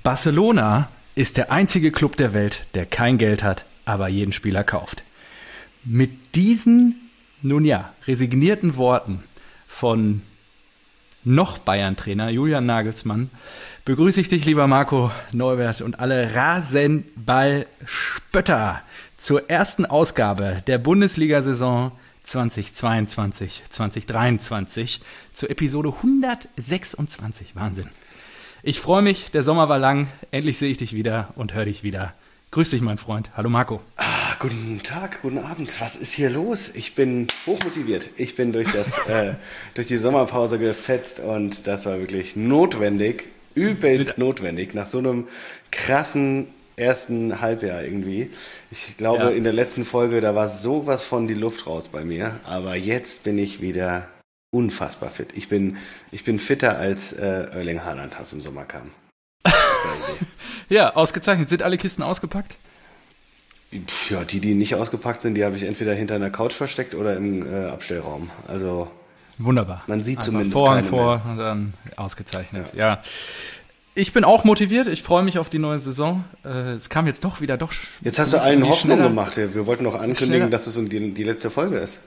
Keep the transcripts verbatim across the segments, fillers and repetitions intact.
Barcelona ist der einzige Club der Welt, der kein Geld hat, aber jeden Spieler kauft. Mit diesen, nun ja, resignierten Worten von noch Bayern-Trainer Julian Nagelsmann begrüße ich dich, lieber Marco Neubert, und alle Rasenball-Spötter zur ersten Ausgabe der Bundesliga-Saison zweitausendzweiundzwanzig zweitausenddreiundzwanzig, zur Episode hundertsechsundzwanzig. Wahnsinn. Ich freue mich, der Sommer war lang, endlich sehe ich dich wieder und höre dich wieder. Grüß dich, mein Freund. Hallo, Marco. Ah, guten Tag, guten Abend. Was ist hier los? Ich bin hochmotiviert. Ich bin durch, das, äh, durch die Sommerpause gefetzt und das war wirklich notwendig, übelst notwendig, nach so einem krassen ersten Halbjahr irgendwie. Ich glaube, ja. in der letzten Folge, da war sowas von die Luft raus bei mir, aber jetzt bin ich wieder unfassbar fit. Ich bin, ich bin fitter als äh, Erling Haaland aus dem Sommer kam. Ja, ausgezeichnet. Sind alle Kisten ausgepackt? Ja, die, die nicht ausgepackt sind, die habe ich entweder hinter einer Couch versteckt oder im äh, Abstellraum. Also wunderbar. Man sieht Einfach zumindest Vorhang keine vor mehr. Und dann ausgezeichnet. Ja. Ja. Ich bin auch motiviert. Ich freue mich auf die neue Saison. Äh, es kam jetzt doch wieder doch. Jetzt hast du allen Hoffnung schneller. gemacht. Wir wollten noch ankündigen, Schneller. dass es die, die letzte Folge ist.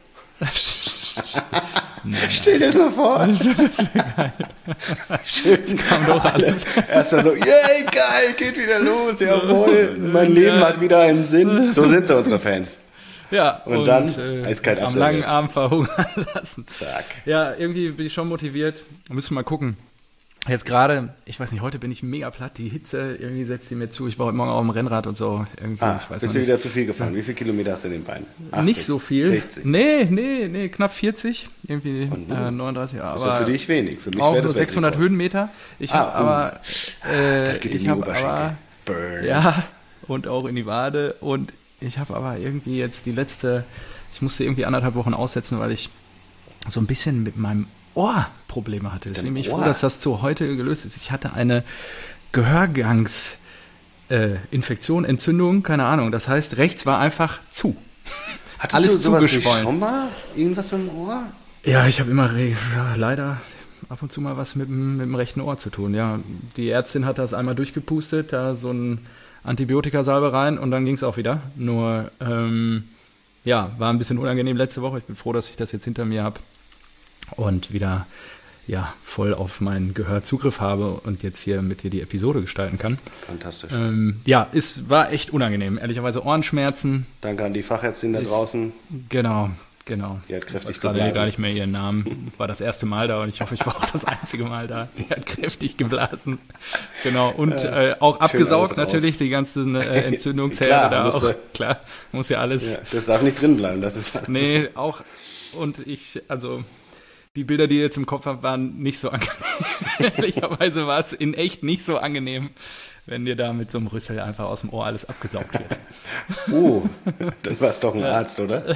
Nein, Stell dir das mal vor. Das wäre geil. Schön. Kam doch alles. Erstmal so, yay, geil, geht wieder los, jawohl. Mein Leben hat wieder einen Sinn. So sind so unsere Fans. Ja, Und dann äh, eiskalt am abserviert. langen Arm verhungern lassen. Zack. Ja, irgendwie bin ich schon motiviert. Müssen wir mal gucken. Jetzt gerade, ich weiß nicht, heute bin ich mega platt. Die Hitze, irgendwie setzt sie mir zu. Ich war heute Morgen auch am Rennrad und so. Irgendwie, Ah, ich weiß bist noch du nicht. wieder zu viel gefahren? Wie viele Kilometer hast du in den Beinen? achtzig, Nicht so viel. sechzig. Nee, nee, nee, knapp vierzig. Irgendwie Und, äh, neununddreißig. Ja, Das ist ja aber für dich wenig. Für mich auch wäre nur das sechshundert Weltrekord. Höhenmeter. Ich Ah, habe oh. aber, äh, Das geht in ich die habe Oberschenkel. aber, Burn. ja, und auch in die Wade. Und ich habe aber irgendwie jetzt die letzte, ich musste irgendwie anderthalb Wochen aussetzen, weil ich so ein bisschen mit meinem Ohr Probleme hatte. Deswegen bin ich froh, Ohr? dass das zu heute gelöst ist. Ich hatte eine Gehörgangs äh, Infektion, Entzündung, keine Ahnung. Das heißt, rechts war einfach zu. Hattest Alles du sowas nicht zugeschwollen. schon mal? Irgendwas mit dem Ohr? Ja, ich habe immer re- ja, leider ab und zu mal was mit dem, mit dem rechten Ohr zu tun. Ja, die Ärztin hat das einmal durchgepustet, da so ein Antibiotikasalbe rein und dann ging es auch wieder. Nur, ähm, ja, war ein bisschen unangenehm letzte Woche. Ich bin froh, dass ich das jetzt hinter mir habe und wieder ja, voll auf mein Gehör Zugriff habe und jetzt hier mit dir die Episode gestalten kann. Fantastisch. Ähm, ja, es war echt unangenehm. Ehrlicherweise Ohrenschmerzen. Danke an die Fachärztin da Ich- draußen. Genau, genau. Die hat kräftig Ich weiß gerade geblasen. gar nicht mehr ihren Namen. War das erste Mal da und ich hoffe, ich war auch das einzige Mal da. Die hat kräftig geblasen. Genau. Und äh, auch abgesaugt alles raus. natürlich, die ganzen äh, Entzündungsherde Klar, da auch. musste- Klar, muss ja alles. Ja, das darf nicht drin bleiben. Das ist alles. Nee, auch. Und ich, also, die Bilder, die ihr jetzt im Kopf habt, waren nicht so angenehm. Ehrlicherweise war es in echt nicht so angenehm, wenn dir da mit so einem Rüssel einfach aus dem Ohr alles abgesaugt wird. Oh, dann war es doch ein Arzt, oder?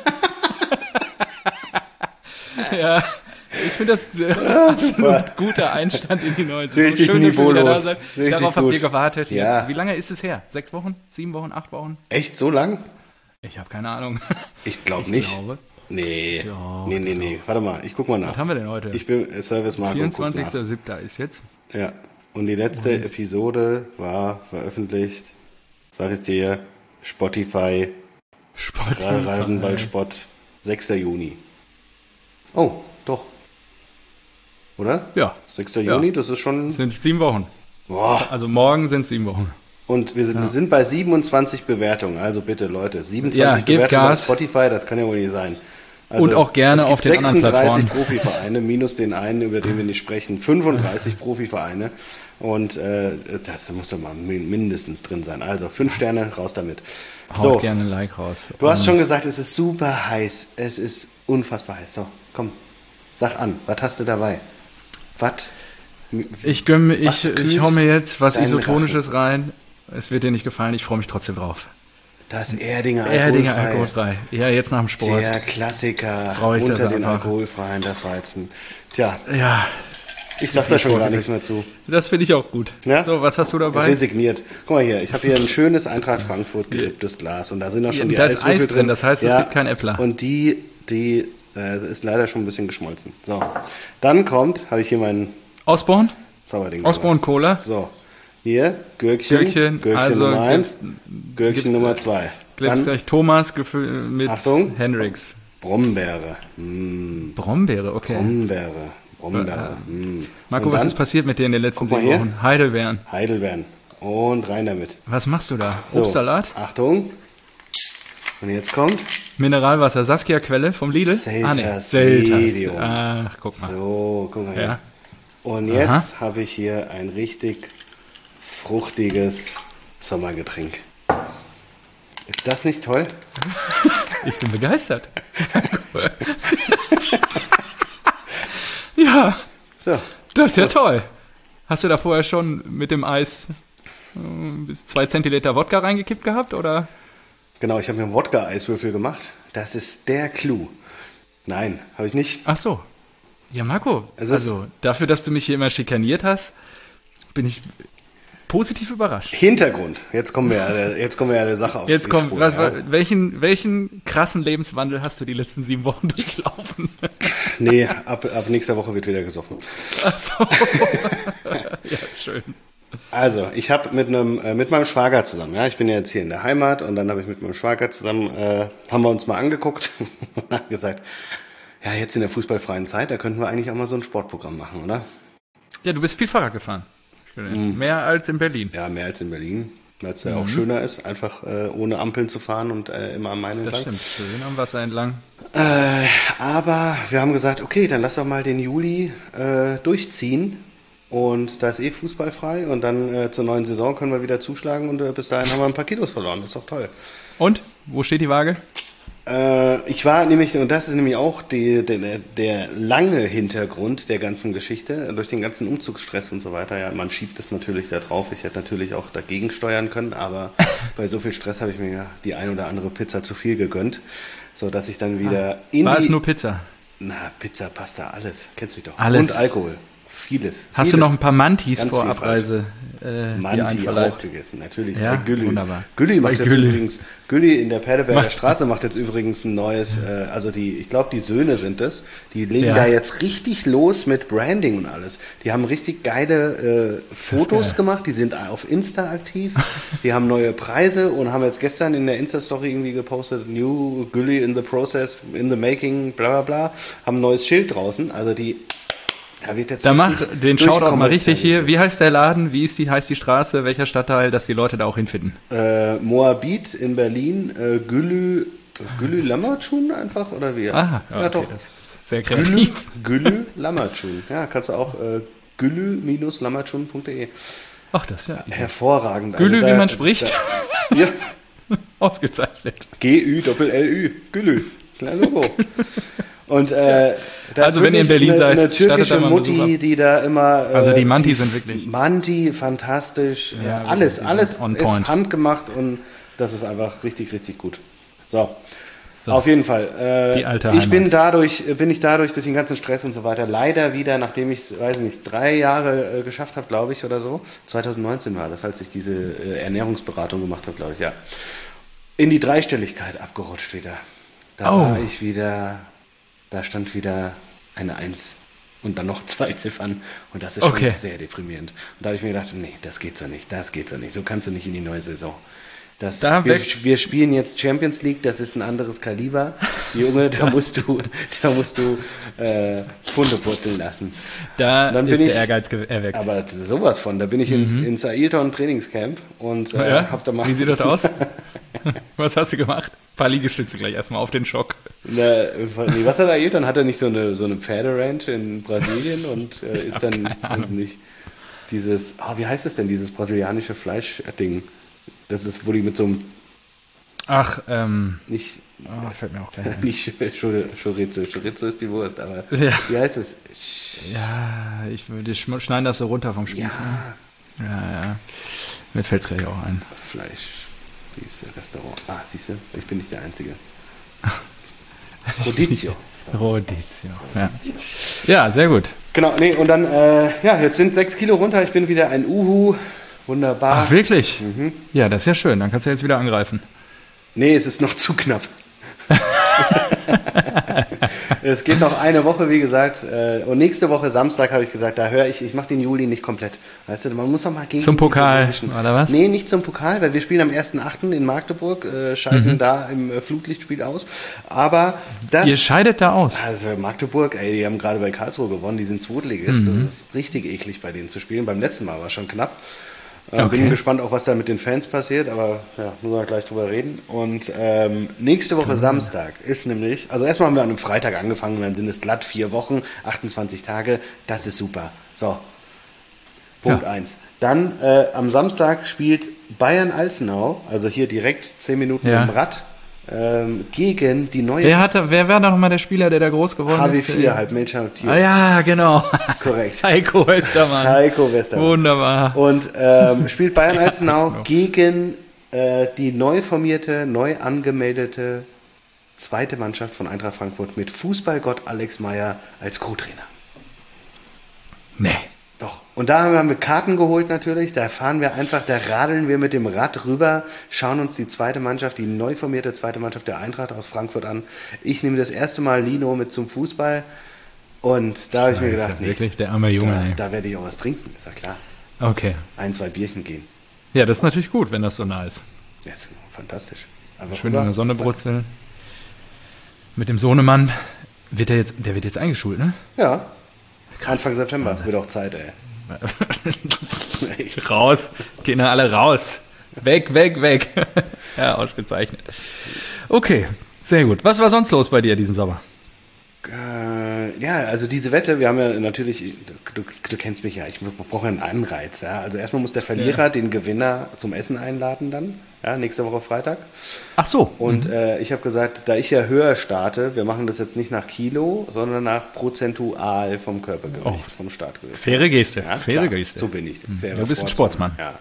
Ja, ich finde das äh, absolut guter Einstand in die neue Saison. Richtig Schön, dass ihr wieder niveaulos. da seid. Richtig Darauf habt gut. ihr gewartet. Ja. Jetzt. Wie lange ist es her? Sechs Wochen? Sieben Wochen? Acht Wochen? Echt so lang? Ich habe keine Ahnung. Ich glaube Ich nicht. glaube. Nee. Doch, nee, nee, nee. Warte mal, ich guck mal nach. Was haben wir denn heute? Ich bin äh, Service Marco. guck vierundzwanzigster siebter ist jetzt. nach. Ja. Und die letzte Episode war veröffentlicht, sag ich dir, Spotify, Sport. Rasenballsport, sechster Juni. Oh, doch. Oder? Ja, sechster Ja. Juni, das ist schon. es sind sieben Wochen. Boah. Also morgen sind sieben Wochen. Und wir sind, wir sind bei siebenundzwanzig Bewertungen. Also bitte, Leute, siebenundzwanzig Ja, gebt Bewertungen Gas. auf Spotify, das kann ja wohl nicht sein. Also, Und auch gerne es gibt auf den anderen sechsunddreißig Plattformen. Profivereine, minus den einen, über den wir nicht sprechen, fünfunddreißig Profivereine. Und äh, das muss doch mal min- mindestens drin sein. Also fünf Sterne, raus damit. Haut So, gerne ein Like raus. du hast schon gesagt, es ist super heiß. Es ist unfassbar heiß. So, komm, sag an, was hast du dabei? Was? Ich gönn mir, ich, Was ich kühlt hau mir jetzt was deinen Isotonisches rein. Es wird dir nicht gefallen, ich freue mich trotzdem drauf. Das Erdinger Erdinger alkoholfrei. alkoholfrei. Ja, jetzt nach dem Sport. Der Klassiker Brauche ich das unter den einfach. alkoholfreien, das Weizen. Tja, Ja, ich sag da schon gar Sport. nichts mehr zu. das finde ich auch gut. Ja? So, was hast du dabei? Resigniert. Guck mal hier, ich habe hier ein schönes Eintracht Frankfurt geripptes Glas und da sind auch schon die Da ist Eiswürfel Eis drin, das heißt, es gibt kein Äppler. Und die, die äh, ist leider schon ein bisschen geschmolzen. So, dann kommt, habe ich hier meinen Osborne? Zauberding. Osborne Cola? So, Hier, Gürkchen, Gürkchen, Gürkchen also Nummer eins, gibt's- Gürkchen gibt's- Nummer zwei. Gibt's Dann gleich Thomas gefü- mit Achtung. Hendrix. Brombeere. Mm, Brombeere, okay. Brombeere. Brombeere. Mm. Marco, Und was dann ist passiert mit dir in den letzten Guck mal sieben hier. Wochen? Heidelbeeren. Heidelbeeren. Und rein damit. Was machst du da? So, Obstsalat? Achtung. Und jetzt kommt. Mineralwasser, Saskia-Quelle vom Lidl? Selters Selters. Medium. Ach, guck mal. So, guck mal hier. Ja. Und jetzt habe ich hier ein richtig fruchtiges Sommergetränk. Ist das nicht toll? Ich bin begeistert. Ja, So. das ist ja Prost. toll. Hast du da vorher schon mit dem Eis äh, bis zwei Zentiliter Wodka reingekippt gehabt, oder? Genau, ich habe mir einen Wodka-Eiswürfel gemacht. Das ist der Clou. Nein, habe ich nicht. Ach so. Ja, Marco, Es ist- also dafür, dass du mich hier immer schikaniert hast, bin ich positiv überrascht. Hintergrund. Jetzt kommen wir ja der, jetzt kommen wir ja der Sache auf Jetzt die kommt, Spur. was, ja. welchen, welchen krassen Lebenswandel hast du die letzten sieben Wochen durchlaufen? Nee, ab, ab nächster Woche wird wieder gesoffen. Ach so. Ja, schön. Also, ich habe mit einem äh, mit meinem Schwager zusammen, ja, ich bin ja jetzt hier in der Heimat und dann habe ich mit meinem Schwager zusammen, äh, haben wir uns mal angeguckt und haben gesagt, ja, jetzt in der fußballfreien Zeit, da könnten wir eigentlich auch mal so ein Sportprogramm machen, oder? Ja, du bist viel Fahrrad gefahren. Mhm. Mehr als in Berlin. Ja, mehr als in Berlin, weil es ja Mhm. auch schöner ist, einfach äh, ohne Ampeln zu fahren und äh, immer am Main Das entlang. stimmt. Schön am Wasser entlang. Äh, aber wir haben gesagt, okay, dann lass doch mal den Juli äh, durchziehen. Und da ist eh fußballfrei und dann äh, zur neuen Saison können wir wieder zuschlagen und äh, bis dahin haben wir ein paar Kilos verloren. Das ist doch toll. Und? Wo steht die Waage? Äh, ich war nämlich, und das ist nämlich auch die, der, der lange Hintergrund der ganzen Geschichte, durch den ganzen Umzugsstress und so weiter. Ja, man schiebt es natürlich da drauf. Ich hätte natürlich auch dagegen steuern können, aber bei so viel Stress habe ich mir ja die ein oder andere Pizza zu viel gegönnt, so dass ich dann wieder in War die... es nur Pizza? Na, Pizza, Pasta, alles. Kennst mich doch. Alles. Und Alkohol. Vieles. Hast vieles. du noch ein paar Mantis Ganz vor viel Abreise äh, dir Manti auch einverleibt? gegessen, natürlich. Ja, bei Gülli. wunderbar. Gülli macht Bei jetzt Gülli. übrigens, Gülli in der Perleberger Ma- Straße macht jetzt übrigens ein neues, äh, also die, ich glaube, die Söhne sind es, die legen Ja. da jetzt richtig los mit Branding und alles. Die haben richtig geile äh, Fotos geil. gemacht, die sind auf Insta aktiv, die haben neue Preise und haben jetzt gestern in der Insta-Story irgendwie gepostet, New Gülli in the process, in the making, bla bla bla, haben ein neues Schild draußen, also die, da wird jetzt Da mach richtig den Shoutout mal richtig durchkommerzialisiert. hier. Wie heißt der Laden? Wie ist die, heißt die Straße? Welcher Stadtteil, dass die Leute da auch hinfinden? Äh, Moabit in Berlin, äh, Gülü, Gülü Lammertschun einfach, oder wie? Ah, ja, okay, doch. das ist sehr Gülü, kreativ. Gülü Lammertschun. Ja, kannst du auch äh, gülü lammertschun punkt de. Ach, das ist ja easy. Hervorragend. Gülü, Also wie da- man spricht. Da, ja, Ausgezeichnet. G-Ü-L-L-Ü, Gülü. Klein Logo. Und äh, da Also ist wenn ihr in wirklich Berlin eine, seid, eine stattet türkische da mal einen Besuch Mutti, ab. die da immer. Äh, Also die Manti sind wirklich- Manti, fantastisch. Ja, äh, alles, wirklich, alles on ist point. handgemacht und das ist einfach richtig, richtig gut. So. So. Auf jeden Fall. Äh, Die alte ich Heimat. bin dadurch, bin ich dadurch durch den ganzen Stress und so weiter leider wieder, nachdem ich es, weiß nicht, drei Jahre äh, geschafft habe, glaube ich, oder so. zwanzig neunzehn war das, als ich diese äh, Ernährungsberatung gemacht habe, glaube ich, ja. In die Dreistelligkeit abgerutscht wieder. Da Oh. war ich wieder, da stand wieder eine Eins und dann noch zwei Ziffern und das ist schon Okay. sehr deprimierend. Und da habe ich mir gedacht, nee, das geht so nicht, das geht so nicht, so kannst du nicht in die neue Saison. Das, Da wir, wächst- wir spielen jetzt Champions League, das ist ein anderes Kaliber. Junge, da musst du, da musst du äh, Pfunde purzeln lassen. Da Dann ist bin der ich- Ehrgeiz ge- erweckt. Aber sowas von, da bin ich ins, ins Ailton Trainingscamp und äh, ja? hab da mal Wie sieht das aus? Was hast du gemacht? Ein paar Liegestütze gleich erstmal auf den Schock. Na, nee, was hat er Ailton? Hat er nicht so eine, so eine Pferderanch in Brasilien und äh, ist dann, weiß nicht, dieses, ah, wie heißt das denn, dieses brasilianische Fleischding? Das ist, wo die mit so einem, Ach, ähm, nicht, oh, fällt mir auch gleich ein. nicht Chor- Chorizo, Chorizo ist die Wurst, aber Ja. wie heißt es? Sch- Ja, ich würde schm- schneiden das so runter vom Spieß. Ja, Ne? Ja, ja. Mir fällt es gleich auch ein. Fleisch, dieses Restaurant. Ah, siehst du, ich bin nicht der Einzige. Rodizio. So. Rodizio. Ja. Ja, sehr gut. Genau, nee, und dann, äh, ja, jetzt sind sechs Kilo runter, ich bin wieder ein Uhu. Wunderbar. Ach, wirklich? Mhm. Ja, das ist ja schön. Dann kannst du jetzt wieder angreifen. Nee, es ist noch zu knapp. Es geht noch eine Woche, wie gesagt. äh, Und nächste Woche Samstag habe ich gesagt, da höre ich, ich mache den Juli nicht komplett. Weißt du, man muss auch mal gegen Zum diese Pokal, komischen- oder was? Nee, nicht zum Pokal, weil wir spielen am ersten achten in Magdeburg, äh, scheiden da im äh, Flutlichtspiel aus. Aber das... Ihr scheidet da aus. Also Magdeburg, ey, die haben gerade bei Karlsruhe gewonnen, die sind Zweitligist. Das ist richtig eklig bei denen zu spielen. Beim letzten Mal war es schon knapp. Äh, Okay. Bin gespannt auch, was da mit den Fans passiert, aber ja, müssen wir gleich drüber reden. Und ähm, nächste Woche Samstag ist nämlich, also erstmal haben wir an einem Freitag angefangen und dann sind es glatt vier Wochen, achtundzwanzig Tage, das ist super. So, Punkt Ja. eins. Dann äh, am Samstag spielt Bayern-Alzenau, also hier direkt zehn Minuten Ja. im Rad, ähm, gegen die neue Wer, hatte, wer war da nochmal der Spieler, der da groß geworden H W ist? vier, halt Major Ah ja, genau. Korrekt. Heiko Westermann. Heiko Westermann. Wunderbar. Und ähm, spielt Bayern Alzenau Alzenau. gegen äh, die neu formierte, neu angemeldete zweite Mannschaft von Eintracht Frankfurt mit Fußballgott Alex Meyer als Co-Trainer. Nee. Doch. Und da haben wir Karten geholt natürlich. Da fahren wir einfach, da radeln wir mit dem Rad rüber, schauen uns die zweite Mannschaft, die neu formierte zweite Mannschaft der Eintracht aus Frankfurt an. Ich nehme das erste Mal Lino mit zum Fußball. Und da habe ich mir Scheiße, gedacht, nee, wirklich, der arme Junge. da, ey. da werde ich auch was trinken, ist ja klar. Okay. Ein, zwei Bierchen gehen. Ja, das ist natürlich gut, wenn das so nah ist. Ja, ist fantastisch. Einfach Schön rüber, in der Sonne zack. brutzeln. Mit dem Sohnemann. Wird der jetzt, der wird jetzt eingeschult, ne? Ja. Anfang September. Wahnsinn. Wird auch Zeit, ey. Echt. Raus. Gehen dann alle raus. Weg, weg, weg. Ja, ausgezeichnet. Okay, sehr gut. Was war sonst los bei dir diesen Sommer? Äh, ja, also diese Wette, wir haben ja natürlich, du, du kennst mich ja, ich brauche einen Anreiz. Ja? Also erstmal muss der Verlierer Ja. den Gewinner zum Essen einladen dann, ja, nächste Woche Freitag. Ach so. Und äh, ich habe gesagt, da ich ja höher starte, wir machen das jetzt nicht nach Kilo, sondern nach prozentual vom Körpergewicht, Oh. vom Startgewicht. Faire Geste. Ja, Faire klar, Geste. so bin ich. Fairer Du bist ein Sportsmann. Ja.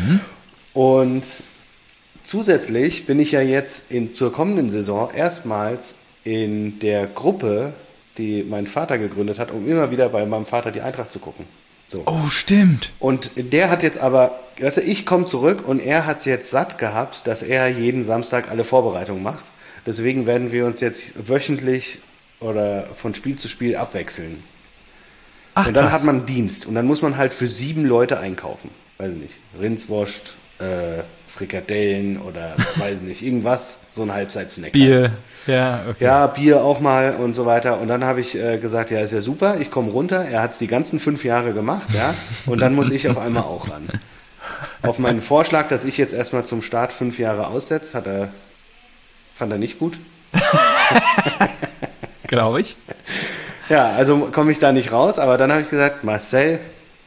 Und zusätzlich bin ich ja jetzt in, zur kommenden Saison erstmals in der Gruppe, die mein Vater gegründet hat, um immer wieder bei meinem Vater die Eintracht zu gucken. So. Oh, stimmt. Und der hat jetzt aber, weißt du, ich komme zurück und er hat es jetzt satt gehabt, dass er jeden Samstag alle Vorbereitungen macht. Deswegen werden wir uns jetzt wöchentlich oder von Spiel zu Spiel abwechseln. Ach, Und dann krass. hat man Dienst und dann muss man halt für sieben Leute einkaufen. Weiß ich nicht, Rindswurst, äh, Frikadellen oder weiß ich nicht, irgendwas, so ein Halbzeitsnack. Bier. Ja, okay. Ja, Bier auch mal und so weiter. Und dann habe ich äh, gesagt, ja, ist ja super, ich komme runter. Er hat es die ganzen fünf Jahre gemacht, ja. Und dann muss ich auf einmal auch ran. Auf meinen Vorschlag, dass ich jetzt erstmal zum Start fünf Jahre aussetze, hat er, fand er nicht gut. Glaube ich. Ja, also komme ich da nicht raus, aber dann habe ich gesagt, Marcel,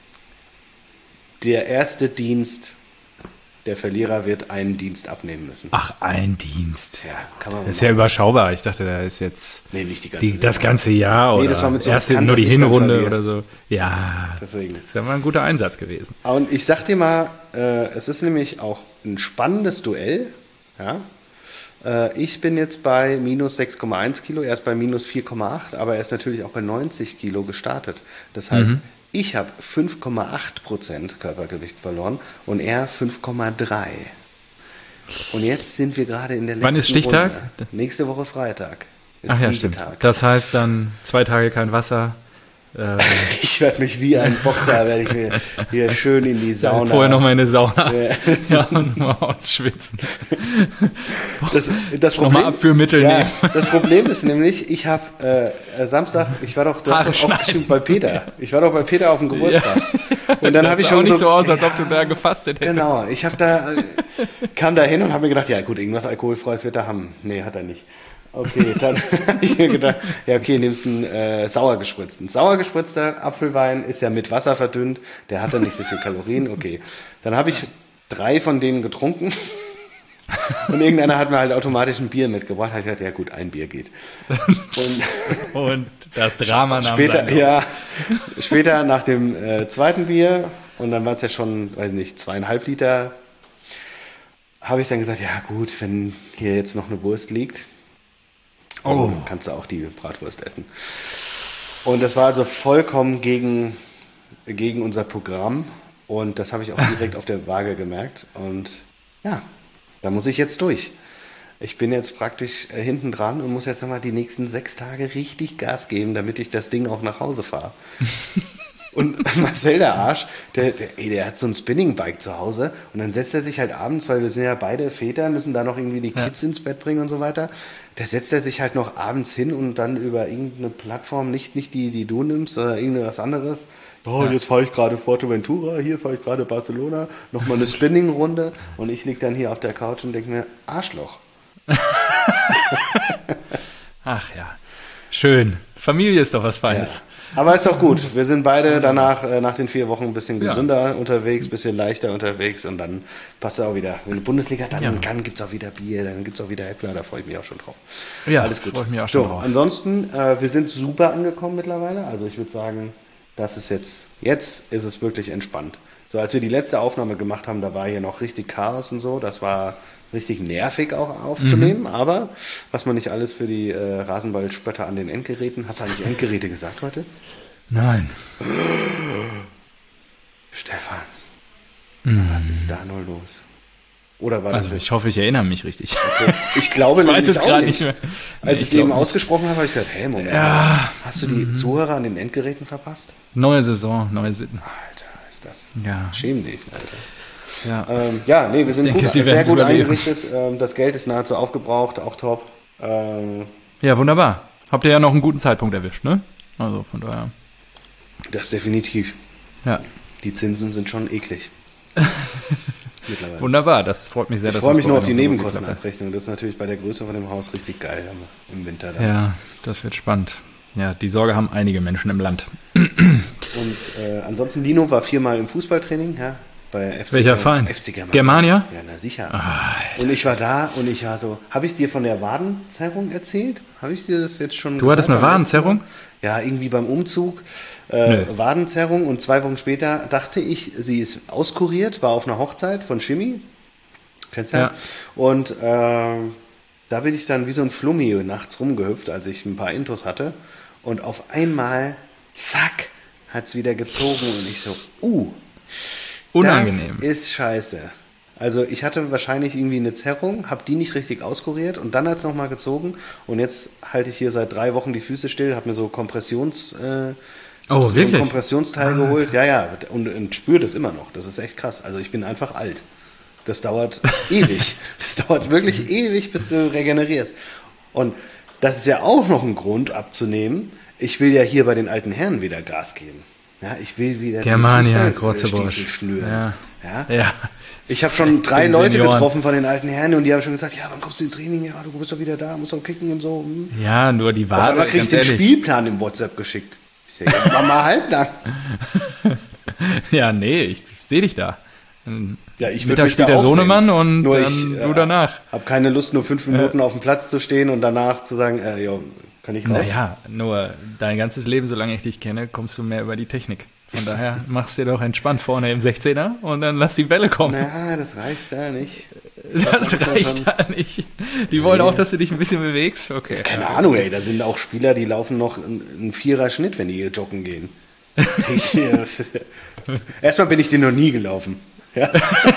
der erste Dienst, der Verlierer wird einen Dienst abnehmen müssen. Ach, ein Dienst. Ja, kann man Das ist ja überschaubar. Ich dachte, da ist jetzt Nee, nicht die ganze die, das ganze Jahr Nee, oder das war mit so erste, kann nur das die nicht dann Hinrunde verlieren. oder so. Ja, Deswegen. das ist ja mal ein guter Einsatz gewesen. Und ich sag dir mal, äh, es ist nämlich auch ein spannendes Duell. Ja? Äh, ich bin jetzt bei minus sechs Komma eins Kilo, er ist bei minus vier Komma acht, aber er ist natürlich auch bei neunzig Kilo gestartet. Das heißt, Mhm. ich habe fünf Komma acht Prozent Körpergewicht verloren und er fünf Komma drei. Und jetzt sind wir gerade in der letzten Wann ist Stichtag? Runde. Nächste Woche Freitag ist Ach ja, stimmt. Wiegetag. Das heißt dann zwei Tage kein Wasser. Äh, Ich werde mich wie ein Boxer, werde ich mir hier schön in die Sauna. vorher nochmal in eine Sauna. Ja. Ja, und mal ausschwitzen. Das, das Nochmal Problem, Abführmittel ja, nehmen. das Problem ist nämlich, ich habe äh, Samstag, ich war doch, du Haare hast doch schneiden. aufgeschrieben bei Peter. Ich war doch bei Peter auf dem Geburtstag. Und dann Das habe ich sah schon auch nicht so, aus, als ja, ob du da gefastet hättest. Genau, ich habe da, äh, kam da hin und habe mir gedacht, ja gut, irgendwas Alkoholfreies wird er haben. Nee, hat er nicht. Okay, dann habe ich mir gedacht, ja okay, nimmst einen äh, sauer gespritzten. Sauer gespritzter Apfelwein ist ja mit Wasser verdünnt, der hat dann nicht so viel Kalorien, okay. Dann habe ich drei von denen getrunken und irgendeiner hat mir halt automatisch ein Bier mitgebracht. Da habe ich gesagt, ja gut, ein Bier geht. Und Und das Drama nahm später, seinen ja, später nach dem äh, zweiten Bier, und dann war es ja schon, weiß nicht, zweieinhalb Liter, habe ich dann gesagt, ja gut, wenn hier jetzt noch eine Wurst liegt, Oh. dann kannst du auch die Bratwurst essen. Und das war also vollkommen gegen, gegen unser Programm, und das habe ich auch direkt auf der Waage gemerkt, und ja, da muss ich jetzt durch. Ich bin jetzt praktisch äh, hinten dran und muss jetzt nochmal die nächsten sechs Tage richtig Gas geben, damit ich das Ding auch nach Hause fahre. Und Marcel, der Arsch, der, der, ey, der hat so ein Spinning-Bike zu Hause und dann setzt er sich halt abends, weil wir sind ja beide Väter, müssen da noch irgendwie die Kids ja. ins Bett bringen und so weiter. Da setzt er sich halt noch abends hin und dann über irgendeine Plattform, nicht, nicht die, die du nimmst, sondern irgendwas anderes. Oh, ja. Jetzt fahre ich gerade Fuerteventura, hier fahre ich gerade Barcelona, nochmal eine Spinning-Runde und ich liege dann hier auf der Couch und denke mir, Arschloch. Ach ja, schön. Familie ist doch was Feines. Ja. Aber ist doch gut. Wir sind beide danach, äh, nach den vier Wochen ein bisschen gesünder ja. unterwegs, ein bisschen leichter unterwegs und dann passt es auch wieder. Wenn die Bundesliga, dann, ja. dann gibt es auch wieder Bier, dann gibt es auch wieder Äppler, da freue ich mich auch schon drauf. Ja, alles gut. Freue ich mich auch schon so, drauf. Ansonsten, äh, wir sind super angekommen mittlerweile. Also ich würde sagen, das ist jetzt, jetzt ist es wirklich entspannt. So, als wir die letzte Aufnahme gemacht haben, da war hier noch richtig Chaos und so. Das war richtig nervig auch aufzunehmen, mhm. aber was man nicht alles für die äh, Rasenballspötter an den Endgeräten. Hast du eigentlich Endgeräte gesagt heute? Nein. Stefan, mhm. was ist da nur los? Oder war also das ich hoffe, ich erinnere mich richtig. Okay. Ich glaube ich nämlich weiß es auch nicht. nicht mehr. Als nee, ich es eben ausgesprochen habe, habe ich gesagt, hey, Moment, ja. hast du die mhm. Zuhörer an den Endgeräten verpasst? Neue Saison, neue Sitten. Alter, ist das... Ja. Schäm dich, Alter. Ja, ähm, ja, nee, wir sind denke, gut, sehr gut überleben. eingerichtet. Ähm, das Geld ist nahezu aufgebraucht, auch top. Ähm, ja, wunderbar. Habt ihr ja noch einen guten Zeitpunkt erwischt, ne? Also von daher. Das definitiv. Ja. Die Zinsen sind schon eklig. Mittlerweile. Wunderbar, das freut mich sehr. Ich freue mich nur auf die Nebenkostenabrechnung. Das ist natürlich bei der Größe von dem Haus richtig geil im Winter. Dann. Ja, das wird spannend. Ja, die Sorge haben einige Menschen im Land. Und äh, ansonsten, Lino war viermal im Fußballtraining, ja. Bei F C Welcher Verein? F C Germania. Germania? Ja, na sicher. Oh, und ich war da und ich war so, habe ich dir von der Wadenzerrung erzählt? Habe ich dir das jetzt schon Du hattest eine Wadenzerrung? Ja, irgendwie beim Umzug. Äh, Wadenzerrung und zwei Wochen später dachte ich, sie ist auskuriert, war auf einer Hochzeit von Schimmi. Kennst du ja? Und äh, da bin ich dann wie so ein Flummi nachts rumgehüpft, als ich ein paar Intos hatte. Und auf einmal, zack, hat es wieder gezogen und ich so, uh, unangenehm. Das ist scheiße. Also ich hatte wahrscheinlich irgendwie eine Zerrung, habe die nicht richtig auskuriert und dann hat es nochmal gezogen und jetzt halte ich hier seit drei Wochen die Füße still, habe mir so Kompressions... Äh, oh, so wirklich? ein Kompressionsteil ah, geholt. Ja, ja, und, und spüre das immer noch. Das ist echt krass. Also ich bin einfach alt. Das dauert ewig. Das dauert wirklich ewig, bis du regenerierst. Und das ist ja auch noch ein Grund abzunehmen. Ich will ja hier bei den alten Herren wieder Gas geben. Ja, ich will wieder Germania, die Fußballstiefel schnüren. Ja. Ja? Ja. Ich habe schon drei Leute Senioren. getroffen von den alten Herren und die haben schon gesagt, ja, wann kommst du ins Training? Ja, du bist doch wieder da, musst doch kicken und so. Hm. Ja, nur die Ware. Auf einmal krieg ich den ehrlich. Spielplan im WhatsApp geschickt. Ich sage, ja, mach mal halblang. Ja, nee, ich, ich sehe dich da. Ja, ich Mittag spielt der Sohnemann sehen. Und nur dann ich, du danach. Ich habe keine Lust, nur fünf Minuten äh. auf dem Platz zu stehen und danach zu sagen, äh, jo, kann ich raus? Naja, nur dein ganzes Leben, solange ich dich kenne, kommst du mehr über die Technik. Von daher machst du dir doch entspannt vorne im sechzehner und dann lass die Bälle kommen. Naja, das reicht da nicht. Das glaub, reicht da nicht. Die wollen nee. auch, dass du dich ein bisschen bewegst. Okay. Ja, keine ja. Ahnung, ey. Da sind auch Spieler, die laufen noch einen Vierer-Schnitt, wenn die hier joggen gehen. Ich, erstmal bin ich den noch nie gelaufen. Ja?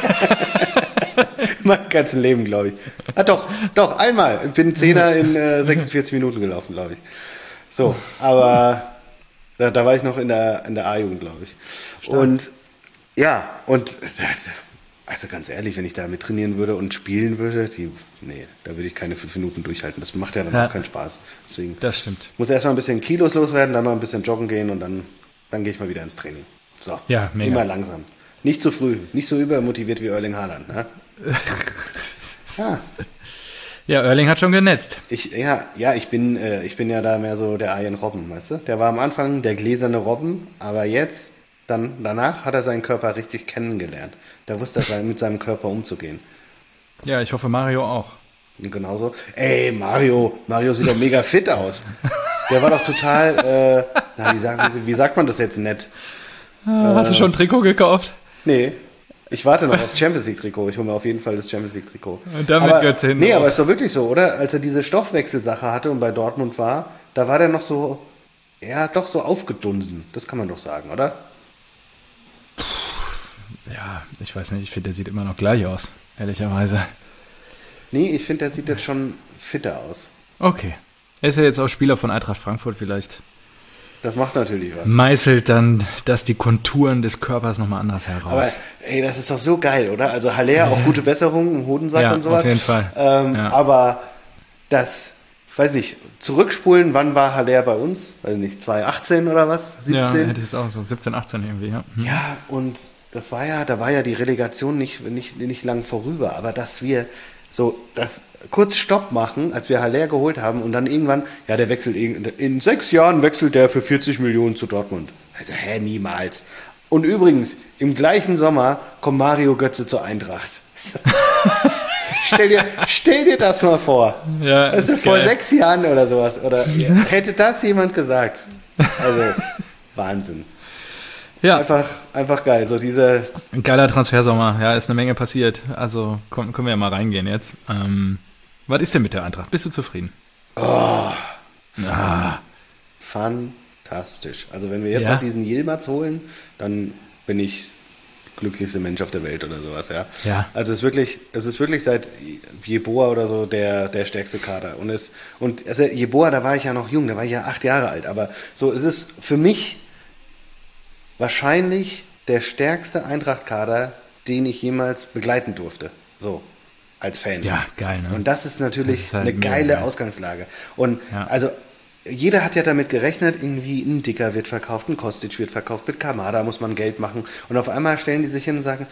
Mein ganzes Leben, glaube ich. Ah, doch, doch, einmal. Ich bin Zehner in äh, sechsundvierzig Minuten gelaufen, glaube ich. So, aber da, da war ich noch in der, in der A-Jugend, glaube ich. Stark. Und ja, und also ganz ehrlich, wenn ich da mit trainieren würde und spielen würde, die, nee, da würde ich keine fünf Minuten durchhalten. Das macht ja dann ja. auch keinen Spaß. Deswegen das stimmt. Muss erstmal ein bisschen Kilos loswerden, dann mal ein bisschen joggen gehen und dann, dann gehe ich mal wieder ins Training. So, ja, mega. Immer langsam. Nicht zu früh, nicht so übermotiviert wie Erling Haaland. Ne? ja. ja, Erling hat schon genetzt. Ich, ja, ja ich, bin, äh, ich bin ja da mehr so der Arjen Robben, weißt du? Der war am Anfang der gläserne Robben, aber jetzt, dann, danach hat er seinen Körper richtig kennengelernt. Da wusste er mit seinem Körper umzugehen. Ja, ich hoffe Mario auch. Und genauso. Ey, Mario, Mario sieht doch mega fit aus. Der war doch total, äh, na, wie, sagt, wie, wie sagt man das jetzt nett? Ah, hast äh, du schon ein Trikot gekauft? Nee, ich warte noch aufs Champions League Trikot. Ich hole mir auf jeden Fall das Champions League Trikot. Und damit geht's hin. Nee, aber ist doch wirklich so, oder? Als er diese Stoffwechselsache hatte und bei Dortmund war, da war der noch so, ja, doch so aufgedunsen. Das kann man doch sagen, oder? Ja, ich weiß nicht, ich finde, der sieht immer noch gleich aus, ehrlicherweise. Nee, ich finde, der sieht jetzt schon fitter aus. Okay. Er ist ja jetzt auch Spieler von Eintracht Frankfurt, vielleicht Das macht natürlich was. meißelt dann das die Konturen des Körpers nochmal anders heraus. Aber ey, das ist doch so geil, oder? Also Haller, ja. auch gute Besserung im Hodensack ja, und sowas. auf jeden Fall. Ähm, ja. Aber das, weiß nicht, zurückspulen, wann war Haller bei uns? Weiß nicht, zwanzig achtzehn oder was? siebzehn? Ja, hätte ich jetzt auch so siebzehn, achtzehn irgendwie, ja. Hm. Ja, und das war ja, da war ja die Relegation nicht, nicht, nicht lang vorüber, aber dass wir so das kurz Stopp machen, als wir Haller geholt haben und dann irgendwann, ja, der wechselt in sechs Jahren wechselt der für vierzig Millionen zu Dortmund. Also, hä, niemals. Und übrigens, im gleichen Sommer kommt Mario Götze zur Eintracht. stell, dir, stell dir das mal vor. Ja, also vor geil. sechs Jahren oder sowas. Oder hätte das jemand gesagt? Also, Wahnsinn. Ja. Einfach, einfach geil. So diese Ein geiler Transfersommer. Ja, ist eine Menge passiert. Also komm, können wir ja mal reingehen jetzt. Ähm, was ist denn mit der Eintracht? Bist du zufrieden? Oh, ah. Fantastisch. Also wenn wir jetzt ja. noch diesen Yilmaz holen, dann bin ich glücklichster Mensch auf der Welt oder sowas. Ja. ja. Also es ist wirklich, es ist wirklich seit Jeboa oder so der, der stärkste Kader. Und es und also Jeboa, da war ich ja noch jung, da war ich ja acht Jahre alt. Aber so ist es für mich wahrscheinlich der stärkste Eintracht-Kader, den ich jemals begleiten durfte. So, als Fan. Ja, geil, ne? Und das ist natürlich das ist halt eine geile geil. Ausgangslage. Und ja. also, jeder hat ja damit gerechnet, irgendwie ein Dicker wird verkauft, ein Kostic wird verkauft, mit Kamada muss man Geld machen. Und auf einmal stellen die sich hin und sagen,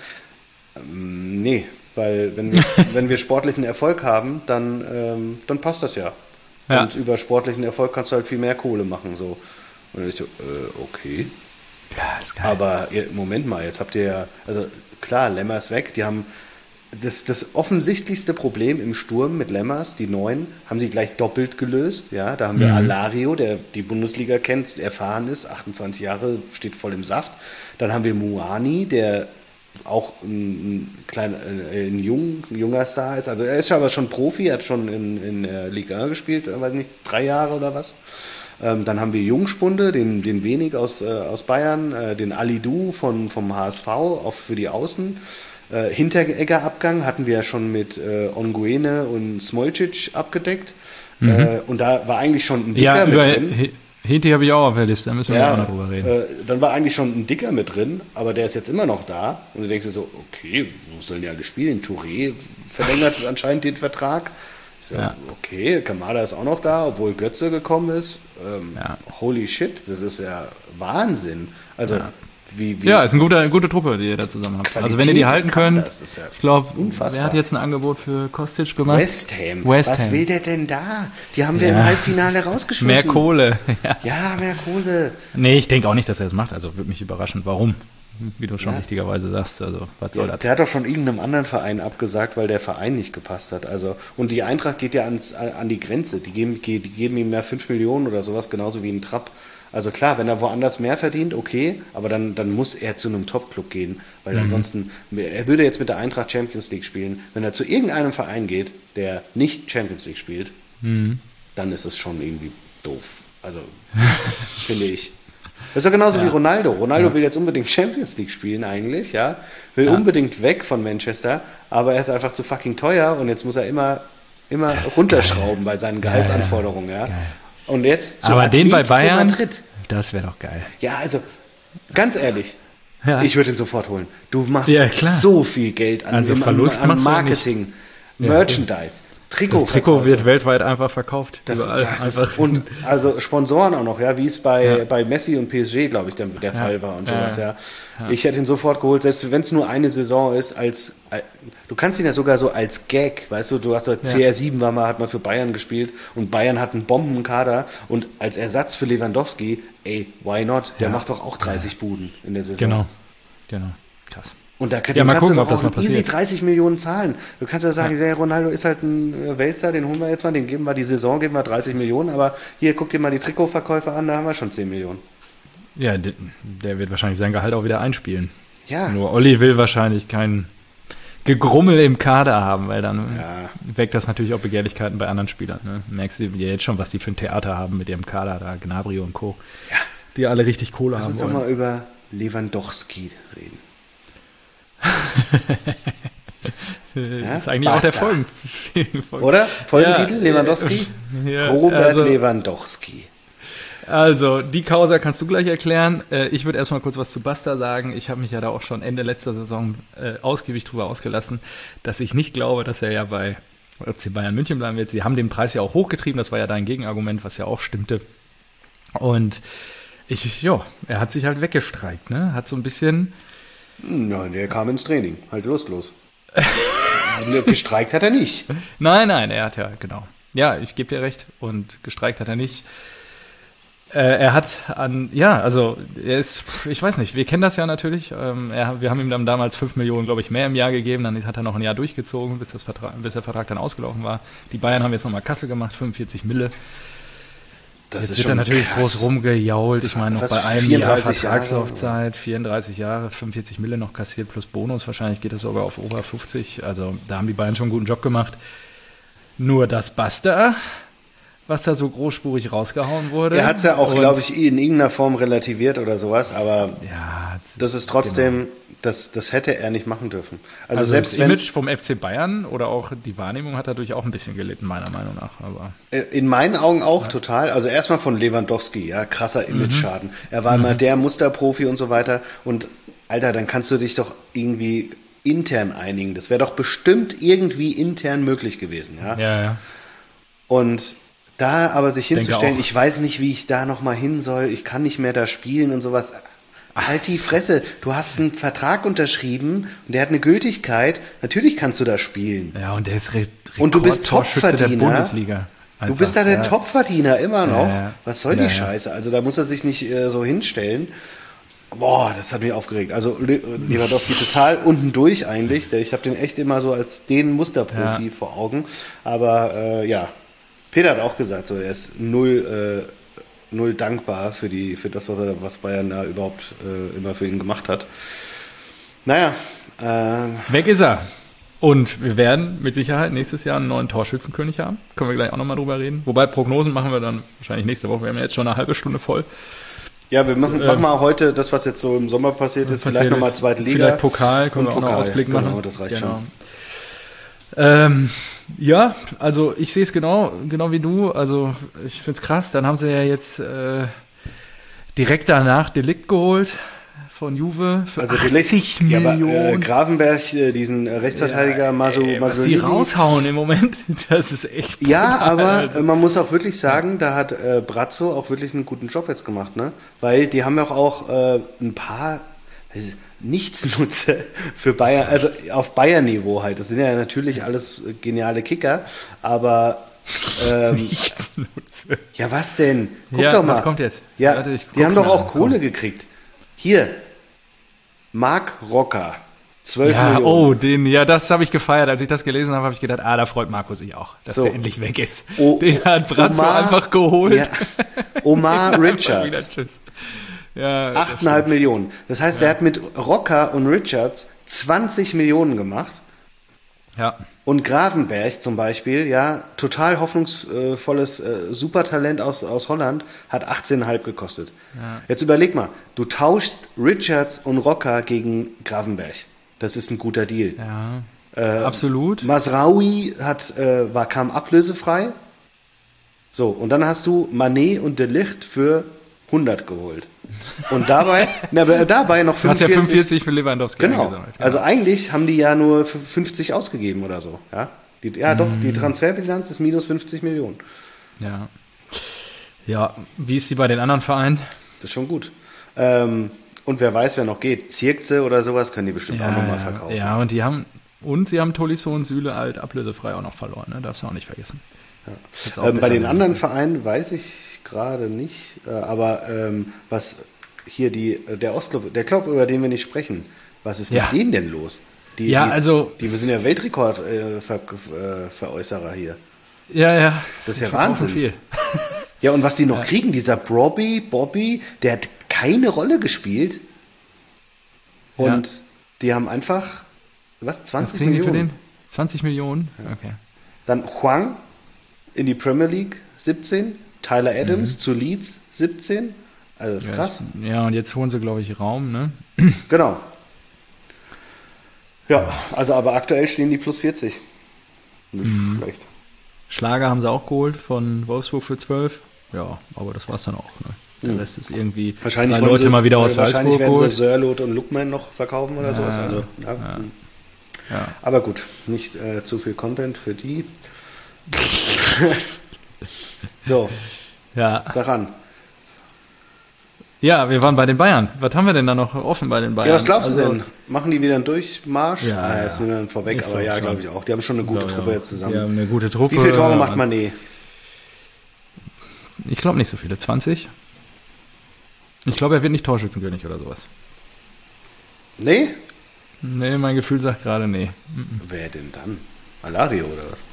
ähm, nee, weil wenn wir, wenn wir sportlichen Erfolg haben, dann, ähm, dann passt das ja. ja. Und über sportlichen Erfolg kannst du halt viel mehr Kohle machen. So. Und dann ist so, äh, okay. Ja, ist geil. Aber Moment mal, jetzt habt ihr ja, also klar, Lemmer ist weg, die haben das, das offensichtlichste Problem im Sturm mit Lemmers, die Neuen, haben sie gleich doppelt gelöst, ja, da haben wir mhm. Alario, der die Bundesliga kennt, erfahren ist, achtundzwanzig Jahre, steht voll im Saft, dann haben wir Muani, der auch ein, ein, kleiner, ein, jung, ein junger Star ist, also er ist aber schon Profi, er hat schon in, in der Liga eins gespielt, weiß nicht, drei Jahre oder was. Ähm, dann haben wir Jungspunde, den, den Wenig aus, äh, aus Bayern, äh, den Alidou von, vom H S V auch für die Außen. Äh, Hinteregger-Abgang hatten wir ja schon mit äh, Onguene und Smolcic abgedeckt. Mhm. Äh, und da war eigentlich schon ein Dicker ja, mit über drin. Hinti habe ich auch auf der Liste, da müssen wir ja, auch noch drüber reden. Äh, dann war eigentlich schon ein Dicker mit drin, aber der ist jetzt immer noch da. Und du denkst dir so, okay, wo sollen die alle spielen? Touré verlängert anscheinend den Vertrag. So, ja. Okay, Kamada ist auch noch da, obwohl Götze gekommen ist. Ähm, ja. Holy shit, das ist ja Wahnsinn. Also, ja. wie, wie. Ja, ist eine gute, eine gute Truppe, die ihr da zusammen habt. Qualität also, wenn ihr die halten könnt, ja ich glaube, wer hat jetzt ein Angebot für Kostic gemacht? West Ham. West Was Ham. will der denn da? Die haben wir ja. im Halbfinale rausgeschmissen. Mehr Kohle. Ja. ja, mehr Kohle. Nee, ich denke auch nicht, dass er das macht. Also, würde mich überraschen. Warum? Wie du schon ja. richtigerweise sagst, also was soll ja, das? Der hat doch schon irgendeinem anderen Verein abgesagt, weil der Verein nicht gepasst hat. Also, und die Eintracht geht ja ans, an die Grenze. Die geben, die geben ihm mehr fünf Millionen oder sowas, genauso wie ein Trapp. Also klar, wenn er woanders mehr verdient, okay, aber dann, dann muss er zu einem Top-Club gehen, weil mhm. ansonsten, er würde jetzt mit der Eintracht Champions League spielen. Wenn er zu irgendeinem Verein geht, der nicht Champions League spielt, mhm. dann ist es schon irgendwie doof. Also, finde ich. Das ist ja genauso ja. wie Ronaldo. Ronaldo ja. will jetzt unbedingt Champions League spielen eigentlich, ja. Will ja. unbedingt weg von Manchester, aber er ist einfach zu fucking teuer und jetzt muss er immer, immer runterschrauben geil. bei seinen Gehaltsanforderungen, ja. ja. Und jetzt zu aber Atletico den bei Bayern, Madrid. Das wäre doch geil. Ja, also, ganz ehrlich, ja. ich würde ihn sofort holen. Du machst ja, so viel Geld an, also im, Verlust an, an Marketing, Merchandise. Trikot das Trikot wird weltweit einfach verkauft. Das, überall das einfach. Ist, und also Sponsoren auch noch, ja, wie es bei, ja. bei Messi und P S G, glaube ich, der, der ja. Fall war und sowas, ja. ja. Ich hätte ihn sofort geholt, selbst wenn es nur eine Saison ist, als, als du kannst ihn ja sogar so als Gag, weißt du, du hast so C R sieben war mal, hat mal für Bayern gespielt und Bayern hat einen Bombenkader und als Ersatz für Lewandowski, ey, why not? Der ja. macht doch auch dreißig Buden in der Saison. Genau, genau, krass. Und da kann, ja, mal kannst gucken, du ob das noch easy passiert. dreißig Millionen zahlen. Du kannst ja sagen, ja. der Ronaldo ist halt ein Weltstar, den holen wir jetzt mal, den geben wir die Saison, geben wir dreißig Millionen, aber hier, guck dir mal die Trikotverkäufe an, da haben wir schon zehn Millionen. Ja, der wird wahrscheinlich sein Gehalt auch wieder einspielen. Ja. Nur Olli will wahrscheinlich kein Gegrummel im Kader haben, weil dann ja. weckt das natürlich auch Begehrlichkeiten bei anderen Spielern. Ne? Merkst du ja jetzt schon, was die für ein Theater haben mit ihrem Kader, da Gnabry und Co., ja. die alle richtig Kohle Lass haben uns wollen. doch mal über Lewandowski reden. Ja? ist eigentlich Basta. auch der Folgen. Oder? Folgentitel, Ja, Lewandowski? ja, Robert also- Lewandowski. Also, die Causa kannst du gleich erklären. Äh, Ich würde erstmal kurz was zu Basta sagen. Ich habe mich ja da auch schon Ende letzter Saison äh, ausgiebig drüber ausgelassen, dass ich nicht glaube, dass er ja bei F C Bayern München bleiben wird. Sie haben den Preis ja auch hochgetrieben. Das war ja dein Gegenargument, was ja auch stimmte. Und ich, ja, er hat sich halt weggestreikt, ne? Hat so ein bisschen, Nein, der kam ins Training. Halt lustlos. Gestreikt hat er nicht. nein, nein, er hat ja, genau. Ja, ich gebe dir recht. Und gestreikt hat er nicht. Äh, er hat an, ja, also er ist, ich weiß nicht, wir kennen das ja natürlich. Ähm, er, wir haben ihm dann damals fünf Millionen, glaube ich, mehr im Jahr gegeben. Dann hat er noch ein Jahr durchgezogen, bis, das Vertrag, bis der Vertrag dann ausgelaufen war. Die Bayern haben jetzt nochmal Kasse gemacht, fünfundvierzig Mille. Das Jetzt ist wird er schon natürlich krass. groß rumgejault. Ich meine, noch Was, bei einem Jahr vierunddreißig Jahre? Vertragslaufzeit, vierunddreißig Jahre, fünfundvierzig Mille noch kassiert plus Bonus. Wahrscheinlich geht das sogar auf Ober fünfzig. Also da haben die Bayern schon einen guten Job gemacht. Nur das Basta, was da so großspurig rausgehauen wurde. Er hat es ja auch, Und- glaube ich, in irgendeiner Form relativiert oder sowas, aber Ja, das ist trotzdem, das, das hätte er nicht machen dürfen. Also, also selbst das wenn Image vom F C Bayern oder auch die Wahrnehmung hat dadurch auch ein bisschen gelitten, meiner Meinung nach. Aber in meinen Augen auch total, also erstmal von Lewandowski, ja, krasser Mhm. Image-Schaden. Er war immer der Musterprofi und so weiter und Alter, dann kannst du dich doch irgendwie intern einigen. Das wäre doch bestimmt irgendwie intern möglich gewesen, ja. ja, ja. Und da aber sich Denke hinzustellen, auch. ich weiß nicht, wie ich da nochmal hin soll, ich kann nicht mehr da spielen und sowas. Halt die Fresse, du hast einen Vertrag unterschrieben und der hat eine Gültigkeit, natürlich kannst du da spielen. Ja, und der ist Re Und du bist Rekordtorschütze der Topverdiener. Bundesliga. Du Einfach. bist da der ja. Topverdiener immer noch. Ja, ja. Was soll die Ja, ja. Scheiße? Also da muss er sich nicht äh, so hinstellen. Boah, das hat mich aufgeregt. Also Le Lewandowski total unten durch eigentlich. Der- Ich habe den echt immer so als den Musterprofi Ja. vor Augen. Aber äh, ja, Peter hat auch gesagt, so er ist null, äh, null dankbar für die, für das, was er, was Bayern da überhaupt äh, immer für ihn gemacht hat. Naja, äh, Weg ist er. Und wir werden mit Sicherheit nächstes Jahr einen neuen Torschützenkönig haben. Können wir gleich auch nochmal drüber reden. Wobei Prognosen machen wir dann wahrscheinlich nächste Woche. Wir haben ja jetzt schon eine halbe Stunde voll. ja, wir machen, Ähm, machen mal heute das, was jetzt so im Sommer passiert ist, vielleicht Passiert nochmal ist. zweite Liga. Vielleicht Pokal, können Und wir auch noch Pokal, Ausblick genau, machen. das reicht schon. Ähm, ja, also ich sehe es genau, genau wie du. Also ich finde es krass. Dann haben sie ja jetzt äh, direkt danach Delikt geholt von Juve für Also achtzig ja, aber, äh, Millionen. Gravenberg, äh, diesen äh, Rechtsverteidiger Ja, Masu, ey, was die Masolini. raushauen im Moment, das ist echt Ja, brutal, aber also. äh, man muss auch wirklich sagen, da hat äh, Brazzo auch wirklich einen guten Job jetzt gemacht, ne? Weil die haben ja auch, auch äh, ein paar weiß ich, Nichtsnutze für Bayern, also auf Bayern-Niveau halt. Das sind ja natürlich alles äh, geniale Kicker, aber ähm, Nichts nutze. ja, was denn? Guck Ja, doch mal. was kommt jetzt? Ja, Warte, ich die haben guck's doch mir auch an, Kohle komm. gekriegt. Hier, Marc Rocker, zwölf Ja, Millionen. oh, den, ja, das habe ich gefeiert. Als ich das gelesen habe, habe ich gedacht, ah, da freut Marco sich auch, dass So. der endlich weg ist. O- Den hat Brazzo Omar- einfach geholt. Ja, Omar Einfach wieder Richards. tschüss. Ja, acht Komma fünf Millionen. Das heißt, er hat mit Rocker und Richards zwanzig Millionen gemacht. ja. Und Gravenberg zum Beispiel, ja, total hoffnungsvolles äh, Supertalent aus, aus Holland, hat achtzehn Komma fünf gekostet. Ja. Jetzt überleg mal, du tauschst Richards und Rocker gegen Gravenberg. Das ist ein guter Deal. ja. Äh, Absolut. Masraoui hat, äh, war, kam ablösefrei. So, und dann hast du Mané und De Ligt für hundert geholt. Und dabei, na, aber dabei noch Du hast ja fünfundvierzig. fünfundvierzig für Lewandowski Genau. eingesammelt. Ja. Also eigentlich haben die ja nur für fünfzig ausgegeben oder so. Ja, die, ja doch, Mhm. die Transferbilanz ist minus fünfzig Millionen. ja. Ja, wie ist sie bei den anderen Vereinen? Das ist schon gut. Ähm, und wer weiß, wer noch geht. Zirkze oder sowas können die bestimmt auch nochmal verkaufen. Ja, und die haben, und sie haben Tolisso und Süle halt ablösefrei auch noch verloren, ne? Darfst du auch nicht vergessen. Hätt's auch Ähm, bei besser den werden anderen können. Vereinen weiß ich gerade nicht, äh, aber ähm, was hier die, äh, der Ostclub, der Club, über den wir nicht sprechen, was ist Ja. mit denen denn los? Die, Ja, die, also- Die, wir sind ja Weltrekordveräußerer äh, Ver, äh, Veräußerer hier. Ja, ja. Das ist ja Verkaufen Wahnsinn. Viel. Ja, und was die noch kriegen, dieser Bobby, Bobby, der hat keine Rolle gespielt. Und Ja. die haben einfach, was, Was zwanzig kriegen die für Millionen? den? zwanzig Millionen? Okay. Dann Huang in die Premier League, siebzehn. Tyler Adams zu Leeds, siebzehn. Also das ist krass. Ja, und jetzt holen sie, glaube ich, Raum, ne? Genau. Ja, also aber aktuell stehen die plus vierzig. Nicht mhm. schlecht. Schlager haben sie auch geholt von Wolfsburg für zwölf. Ja, aber das war's dann auch. Ne? Der mhm. Rest ist irgendwie wahrscheinlich drei Leute sie, mal wieder aus Salzburg. Wahrscheinlich werden sie geholt. Sörlot und Lukman noch verkaufen oder ja, sowas. Also, ja. Ja. Ja. Aber gut, nicht äh, zu viel Content für die. So, ja. Sag an. Ja, wir waren bei den Bayern. Was haben wir denn da noch offen bei den Bayern? Ja, was glaubst also, du denn? Machen die wieder einen Durchmarsch? Ja, ah, ja. Das nehmen wir dann vorweg, Ich aber ja, glaube ich auch. Die haben schon eine gute glaub, Truppe ja. jetzt zusammen. Die haben eine gute Truppe. Wie viele Tore macht Mané? Ich glaube nicht so viele. zwanzig? Ich glaube, er wird nicht Torschützenkönig oder sowas. Nee? Nee, mein Gefühl sagt gerade nee. Mhm. Wer denn dann? Alario oder was?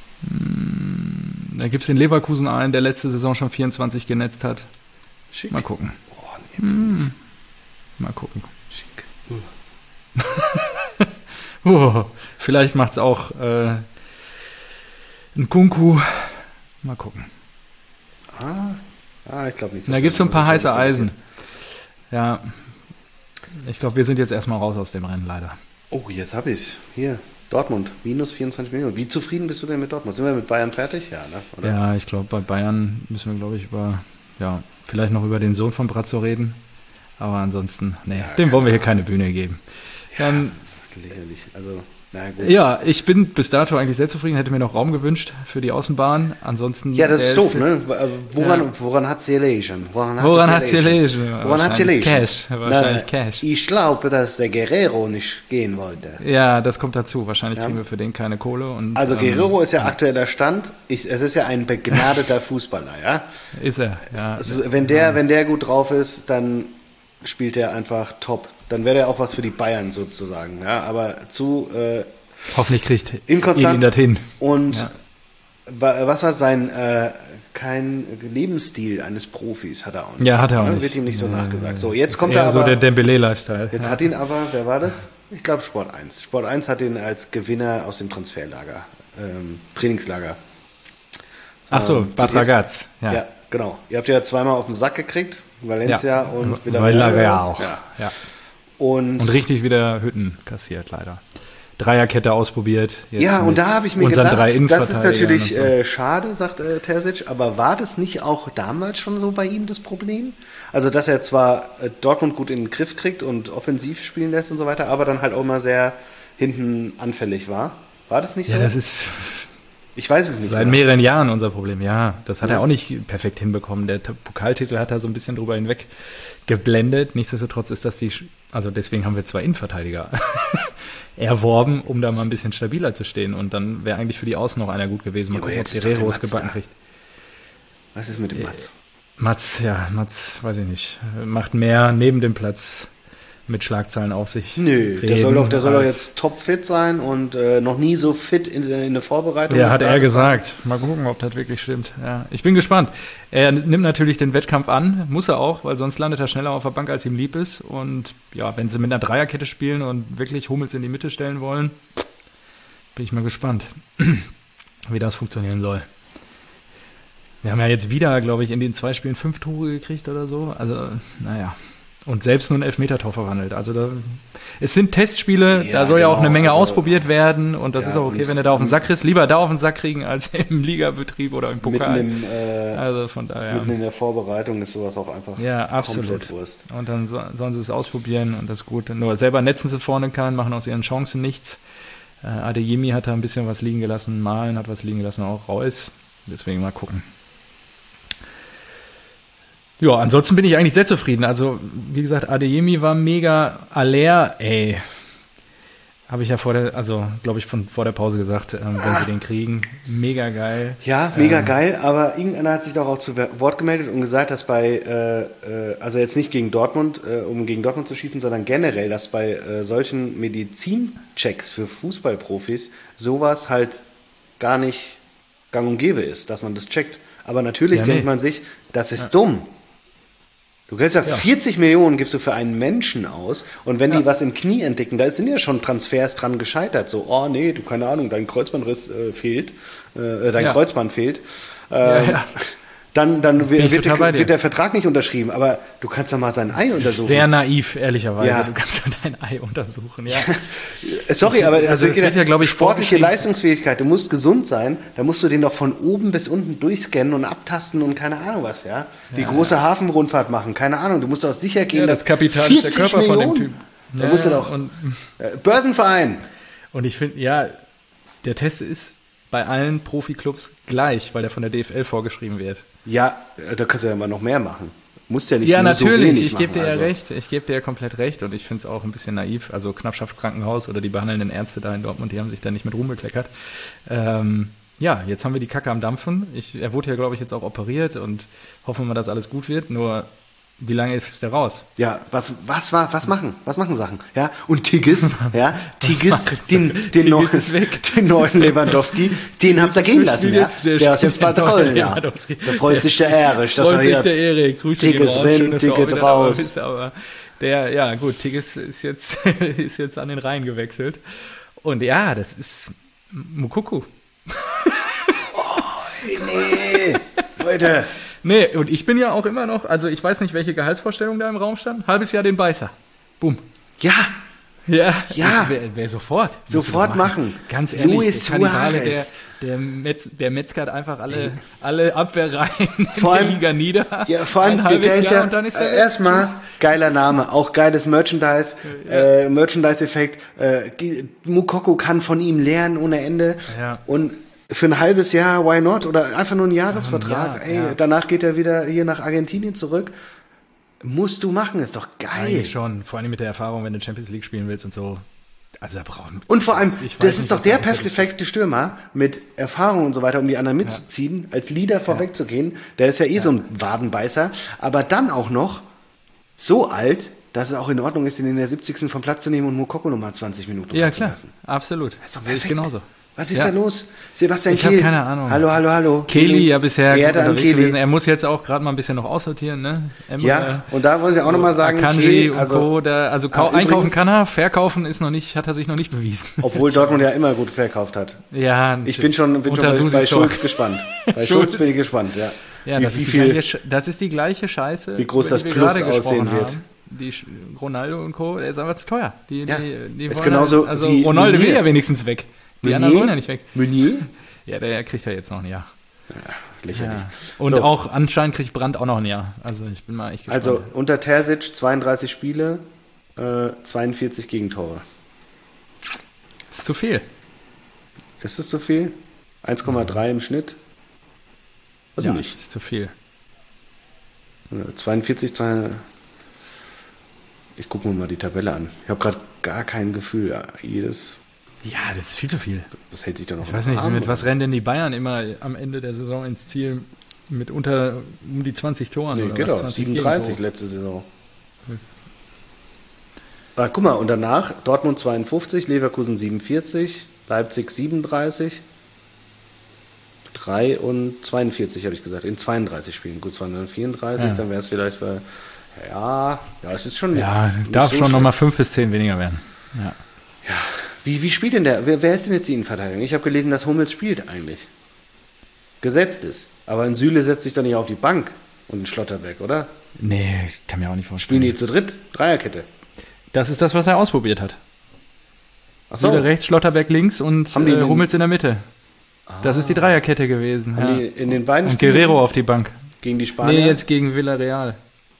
Da gibt es den Leverkusen einen, der letzte Saison schon vierundzwanzig genetzt hat. Schick. Mal gucken. Oh, nee, hm. Mal gucken. Schick. Uh. uh, vielleicht macht es auch äh, ein Kunku. Mal gucken. Ah, ah ich glaube nicht. Da gibt es so ein paar heiße Eisen. Ja, ich glaube, wir sind jetzt erstmal raus aus dem Rennen, leider. Oh, jetzt habe ich es. Hier, Dortmund, minus vierundzwanzig Millionen. Wie zufrieden bist du denn mit Dortmund? Sind wir mit Bayern fertig? Ja, ne? Oder? Ja, ich glaube, bei Bayern müssen wir, glaube ich, über, ja, vielleicht noch über den Sohn von Brazzo reden. Aber ansonsten, nee, ja, dem wollen wir hier keine Bühne geben. Ja, ähm, lächerlich. Also, na gut. Ja, ich bin bis dato eigentlich sehr zufrieden, hätte mir noch Raum gewünscht für die Außenbahn. Ansonsten. Ja, das ist doof, ne? Woran, ja. woran hat es gelegen? Woran, woran hat es gelegen? Woran hat es gelegen? Cash. Wahrscheinlich Na, Cash. Ich glaube, dass der Guerrero nicht gehen wollte. Ja, das kommt dazu. Wahrscheinlich ja. kriegen wir für den keine Kohle. Und, also Guerrero ähm, ist ja aktueller Stand. Ich, es ist ja ein begnadeter Fußballer, ja? Ist er, ja. Also, wenn, der, wenn der gut drauf ist, dann spielt er einfach top. Dann wäre er auch was für die Bayern sozusagen. Ja? Aber zu... Äh, Hoffentlich kriegt inkonstant ihn das hin. Und ja. was war sein äh, kein Lebensstil eines Profis hat er auch nicht. Ja, hat er auch ne? nicht. Wird ihm nicht so ja, nachgesagt. So, jetzt ist kommt eher er aber so der Dembele-Lifestyle. Jetzt ja. hat ihn aber, wer war das? Ich glaube Sport eins. Sport eins hat ihn als Gewinner aus dem Transferlager, ähm, Trainingslager. Ach so, ähm, Bad Ragaz. Ja. ja, genau. Ihr habt ja zweimal auf den Sack gekriegt, Valencia ja. und Villarreal auch. Ja. Ja. Und, und richtig wieder Hütten kassiert, leider. Dreierkette ausprobiert. Jetzt ja, und da habe ich mir gedacht, drei das ist natürlich so. äh, schade, sagt äh, Terzic, aber war das nicht auch damals schon so bei ihm das Problem? Also, dass er zwar äh, Dortmund gut in den Griff kriegt und offensiv spielen lässt und so weiter, aber dann halt auch mal sehr hinten anfällig war. War das nicht ja, so? Ja, das ist... Ich weiß es nicht. Seit mehr. mehreren Jahren unser Problem, ja. Das hat ja. er auch nicht perfekt hinbekommen. Der Pokaltitel hat da so ein bisschen drüber hinweg geblendet. Nichtsdestotrotz ist das die, also deswegen haben wir zwei Innenverteidiger erworben, um da mal ein bisschen stabiler zu stehen. Und dann wäre eigentlich für die Außen noch einer gut gewesen. Mal ja, gucken, ob Guerrero es gebacken da. kriegt. Was ist mit dem Mats? Mats, ja, Mats, weiß ich nicht. Macht mehr neben dem Platz mit Schlagzeilen auf sich. Nö, der soll doch, der soll doch jetzt topfit sein und äh, noch nie so fit in, in der Vorbereitung. Ja, hat er gesagt. Mal gucken, ob das wirklich stimmt. Ja, ich bin gespannt. Er nimmt natürlich den Wettkampf an, muss er auch, weil sonst landet er schneller auf der Bank, als ihm lieb ist. Und ja, wenn sie mit einer Dreierkette spielen und wirklich Hummels in die Mitte stellen wollen, bin ich mal gespannt, wie das funktionieren soll. Wir haben ja jetzt wieder, glaube ich, in den zwei Spielen fünf Tore gekriegt oder so. Also, naja. Und selbst nur ein Elfmetertor verwandelt. Also da, es sind Testspiele, ja, da soll genau, ja auch eine Menge also, ausprobiert werden und das ja, ist auch okay, wenn du da auf den Sack kriegst. Lieber da auf den Sack kriegen als im Ligabetrieb oder im Pokal. Mitten, im, äh, also von daher. Mitten in der Vorbereitung ist sowas auch einfach ja, absolut. komplett Wurst. Und dann so, sollen sie es ausprobieren und das ist gut. Nur selber netzen sie vorne keinen, machen aus ihren Chancen nichts. Äh, Adeyemi hat da ein bisschen was liegen gelassen, Malen hat was liegen gelassen, auch Reus. Deswegen mal gucken. Ja, ansonsten bin ich eigentlich sehr zufrieden. Also, wie gesagt, Adeyemi war mega Aller, ey. Habe ich ja vor der, also, glaube ich, von vor der Pause gesagt, ähm, wenn ah. sie den kriegen. Mega geil. Ja, mega ähm, geil, aber irgendeiner hat sich doch auch zu Wort gemeldet und gesagt, dass bei, äh, äh, also jetzt nicht gegen Dortmund, äh, um gegen Dortmund zu schießen, sondern generell, dass bei äh, solchen Medizinchecks für Fußballprofis sowas halt gar nicht gang und gäbe ist, dass man das checkt. Aber natürlich ja, denkt nee. man sich, das ist ja. dumm. Du kannst ja, ja vierzig Millionen gibst du für einen Menschen aus und wenn ja. die was im Knie entdecken, da sind ja schon Transfers dran gescheitert. So, oh nee, du keine Ahnung, dein Kreuzbandriss äh, fehlt, äh, dein ja. Kreuzband fehlt. Ähm, ja, ja. dann, dann bin wird, ich wird, total bei der, dir. wird der Vertrag nicht unterschrieben. Aber du kannst doch mal sein Ei untersuchen. Sehr naiv, ehrlicherweise. Ja. Du kannst ja dein Ei untersuchen, ja. Sorry, aber Also also es wird ja, glaube ich, sportliche vorgeschrieben. Leistungsfähigkeit, du musst gesund sein, da musst du den doch von oben bis unten durchscannen und abtasten und keine Ahnung was, ja. Die Ja, große Hafenrundfahrt machen, keine Ahnung, du musst doch sicher gehen, Ja, dass das Kapital ist der vierzig Körper von dem Millionen, Typ. Da Ja, musst du ja, doch, und, äh, Börsenverein. und ich finde, ja, der Test ist bei allen Profiklubs gleich, weil der von der D F L vorgeschrieben wird. Ja, äh, da kannst du ja mal noch mehr machen. Musst ja nicht Ja, nur so natürlich, wenig ich gebe machen, dir ja also. recht, ich gebe dir ja komplett recht und ich finde es auch ein bisschen naiv. Also Knappschaft-Krankenhaus oder die behandelnden Ärzte da in Dortmund, die haben sich da nicht mit Ruhm bekleckert. Ähm, ja, jetzt haben wir die Kacke am Dampfen. Ich, er wurde ja, glaube ich, jetzt auch operiert und hoffen wir mal, dass alles gut wird. Nur, wie lange ist der raus? Ja, was, was, was, was machen? Was machen Sachen? Ja, und Tigges, ja, Tigges, machen sie? den, den, Tigges neuen, ist weg. den neuen Lewandowski, den habt ihr gehen lassen, ja. Jetzt der Der ist jetzt bei der neue Köln, ja. Lewandowski. Da freut sich der Erich, dass Freut er sich hier der Erik, Grüße Tigges gehen raus. Schön, rennt, dass du auch Tigges wieder dabei raus. bist, aber der, ja gut, Tigges ist jetzt, ist jetzt an den Rhein gewechselt. Und ja, das ist Mukoko. Nee, Leute. Nee, und ich bin ja auch immer noch, also ich weiß nicht, welche Gehaltsvorstellung da im Raum stand. Halbes Jahr den Beißer. Boom. Ja, Ja, Ja. Wäre wär sofort. Musst Sofort du doch machen. Ganz ehrlich, Luis der Kannibale, der, Suarez. der, Metz, der metzgert einfach alle, alle Abwehrreihen Vor in allem- der Liga nieder. Ja, vor allem, Ein der, halbes der ist Jahr ja und dann ist er äh, weg. erstmal Tschüss. geiler Name, auch geiles Merchandise, äh, Merchandise-Effekt. Äh, G- Mukoko kann von ihm lernen ohne Ende. Ja. Und für ein halbes Jahr, why not? Oder einfach nur einen Jahresvertrag. Ja, Ey, ja. danach geht er wieder hier nach Argentinien zurück. Musst du machen, ist doch geil. Eigentlich schon, vor allem mit der Erfahrung, wenn du Champions League spielen willst und so. Also da brauchen Und vor allem, ich weiß das nicht, ist doch was der da wirklich- perfekte Stürmer mit Erfahrung und so weiter, um die anderen mitzuziehen, als Leader vorwegzugehen. Der ist ja eh so ein Wadenbeißer. Aber dann auch noch so alt, dass es auch in Ordnung ist, ihn in der siebzigsten vom Platz zu nehmen und Mukoko nochmal zwanzig Minuten Ja, klar, reinzuwerfen. absolut. ist doch Sehe ich perfekt. genauso. Was ist Ja. da los? Sebastian Ich hab Kehl. keine Ahnung. Hallo, hallo, hallo. Kelly ja bisher gut Erde an unterwegs gewesen. Kelly. Er muss jetzt auch gerade mal ein bisschen noch aussortieren, ne? Emre, Ja, und da muss ich auch nochmal sagen, Akanji Kehl, und also, Co. Da, also kau- aber einkaufen übrigens- kann er, verkaufen ist noch nicht, hat er sich noch nicht bewiesen. obwohl Dortmund ja immer gut verkauft hat. Ja, Ich bin schon, bin schon unter bei, Susi bei Zorc. Schulz gespannt. Bei Schulz Schulz. bin ich gespannt, ja. Ja, wie, das, wie ist die viel, gleiche, Sch- das ist die gleiche Scheiße, Wie groß über das die wir Plus gerade gesprochen aussehen wird. haben. Die Sch- Ronaldo und Co., der ist einfach zu teuer. Die, Ja, die, die ist wollen genauso halt, also wie Ronaldo will Meunier. ja wenigstens weg. Die Meunier? anderen wollen ja nicht weg. Meunier? Ja, der kriegt ja jetzt noch ein Jahr. Lächerlich. Ja. Und So. auch anscheinend kriegt Brandt auch noch ein Jahr. Also ich bin mal echt gespannt. Also unter Terzic zweiunddreißig Spiele, äh, zweiundvierzig Gegentore. das ist zu viel. Ist das zu viel? eins Komma drei im Schnitt? Also Ja, nicht. ist zu viel. Äh, zweiundvierzig, zwei- ich gucke mir mal die Tabelle an. Ich habe gerade gar kein Gefühl. Ja, jedes, Ja, das ist viel zu viel. das hält sich doch noch Ich im weiß nicht, Rahmen, mit oder? was rennen denn die Bayern immer am Ende der Saison ins Ziel mit unter um die zwanzig Toren? Nee, oder geht was? doch, zwanzig siebenunddreißig Gegentore. letzte Saison. Ah, guck mal, und danach Dortmund zweiundfünfzig, Leverkusen siebenundvierzig, Leipzig siebenunddreißig, drei und zweiundvierzig habe ich gesagt, in zweiunddreißig Spielen. Gut, zweihundertvierunddreißig, Ja. dann wäre es vielleicht bei, ja, ja, es ist schon Ja, nicht darf so schon schlecht. nochmal fünf bis zehn weniger werden. Ja. Wie, wie spielt denn der, wer, wer ist denn jetzt die Innenverteidigung? Ich habe gelesen, dass Hummels spielt eigentlich. Gesetzt ist. Aber ein Süle setzt sich doch nicht auf die Bank und ein Schlotterbeck, oder? Nee, ich kann mir auch nicht Spielen vorstellen. die zu dritt? Dreierkette. Das ist das, was er ausprobiert hat. Ach so. Süle rechts, Schlotterbeck links und Haben die äh, den- Hummels in der Mitte. Das ist die Dreierkette gewesen. Haben Ja. die in den beiden Und Spielen Guerrero auf die Bank. gegen die Spanier? Nee, jetzt gegen Villarreal.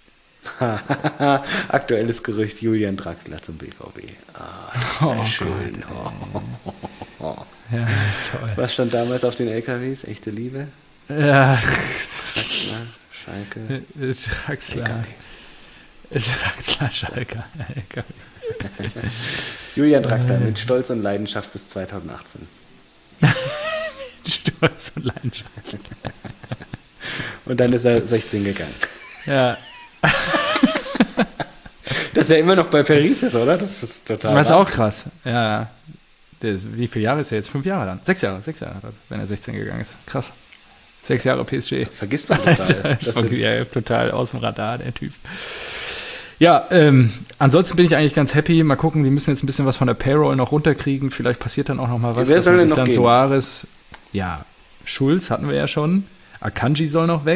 Aktuelles Gerücht, Julian Draxler zum B V B. Ah, das wäre Oh schön. Ja, toll. Was stand damals auf den L K Ws? Echte Liebe? Ja, Draxler, Schalke. Draxler. Draxler, Schalke. Julian Draxler mit Stolz und Leidenschaft bis zweitausendachtzehn. Stolz und Leidenschaft. Und dann ist er sechzehn gegangen. Ja, Dass er immer noch bei Paris ist, oder? Das ist total. das ist Wahnsinn. auch krass. Ja, der ist, wie viele Jahre ist er jetzt? Fünf Jahre dann? Sechs Jahre, sechs Jahre, hat er, wenn er sechzehn gegangen ist. Krass. Sechs Jahre P S G. Vergisst man total. Alter, Das schon sind, wieder total aus dem Radar, der Typ. Ja, ähm, ansonsten bin ich eigentlich ganz happy. Mal gucken, die müssen jetzt ein bisschen was von der Payroll noch runterkriegen. Vielleicht passiert dann auch noch mal was. Wer dass soll man denn sich noch dann gehen? Suarez, ja, Schulz hatten wir ja schon. Akanji soll noch weg.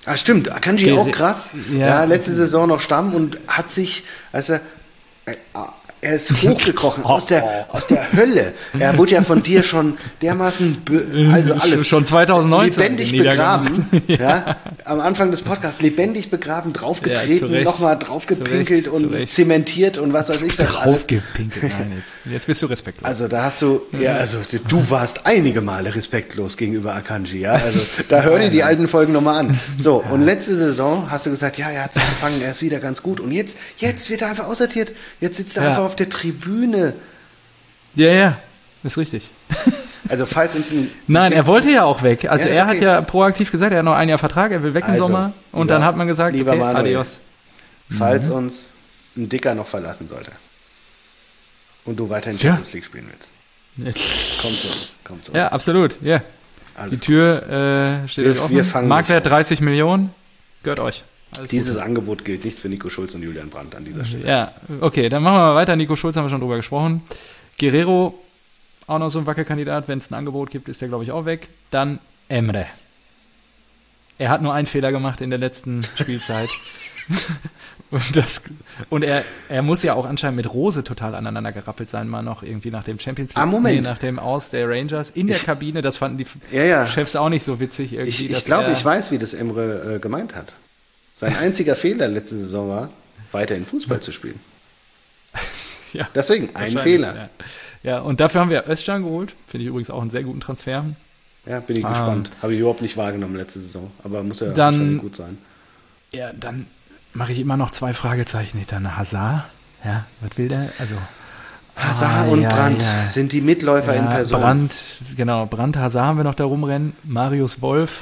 Ah, stimmt, Akanji Gere- auch krass. Ja. Ja, letzte Saison noch Stamm und hat sich, also äh, er ist hochgekrochen aus der, aus der Hölle. Er wurde ja von dir schon dermaßen, be- also alles. Schon zwanzig neunzehn lebendig niedergemacht. begraben. Ja, am Anfang des Podcasts, lebendig begraben, Ja, draufgetreten, zu Recht. nochmal draufgepinkelt Zu Recht, zu und Recht. zementiert und was weiß ich das alles. Draufgepinkelt. Nein, jetzt, jetzt bist du respektlos. Also da hast du, ja, also du warst einige Male respektlos gegenüber Akanji, ja. Also da hör dir die alten Folgen nochmal an. So, und letzte Saison hast du gesagt, ja, er hat angefangen, er ist wieder ganz gut. Und jetzt, jetzt wird er einfach aussortiert. Jetzt sitzt er Ja. einfach auf der Tribüne. Ja, ja, ist richtig. Also falls uns ein Nein, er wollte ja auch weg. Also Ja, ist er okay. hat ja proaktiv gesagt, er hat noch ein Jahr Vertrag, er will weg im Also, Sommer. Und lieber- dann hat man gesagt, lieber okay, Manuel. adios. falls Mhm. uns ein Dicker noch verlassen sollte und du weiterhin Ja. Champions League spielen willst, komm zu uns, komm zu uns. Ja, absolut, ja. Die Alles Tür äh, steht Wir- euch offen. wir fangen Marktwert nicht auf. dreißig Millionen, gehört euch. Alles Dieses Gute. Angebot gilt nicht für Nico Schulz und Julian Brandt an dieser Stelle. Ja, okay, dann machen wir mal weiter. Nico Schulz haben wir schon drüber gesprochen. Guerrero, auch noch so ein Wackelkandidat. Wenn es ein Angebot gibt, ist der, glaube ich, auch weg. Dann Emre. Er hat nur einen Fehler gemacht in der letzten Spielzeit. und das, und er, er muss ja auch anscheinend mit Rose total aneinander gerappelt sein, mal noch irgendwie nach dem Champions League. Ah, Moment. Nee, nach dem Aus der Rangers in der Kabine. Das fanden die Ja, ja. Chefs auch nicht so witzig irgendwie. Ich, ich dass glaube, er- ich weiß, wie das Emre äh, gemeint hat. Sein einziger Fehler letzte Saison war, weiterhin Fußball zu spielen. Ja. Deswegen, ein Wahrscheinlich, Fehler. Ja. ja, und dafür haben wir Özcan geholt. Finde ich übrigens auch einen sehr guten Transfer. Ja, bin ich Ah. gespannt. Habe ich überhaupt nicht wahrgenommen letzte Saison. Aber muss ja Dann- wahrscheinlich gut sein. Ja, dann mache ich immer noch zwei Fragezeichen hinter. Hazard, ja, was will der? Also Hazard Ah, und ja, Brandt ja. sind die Mitläufer in ja, Person. Brandt, genau, Brandt, Hazard haben wir noch da rumrennen. Marius Wolf.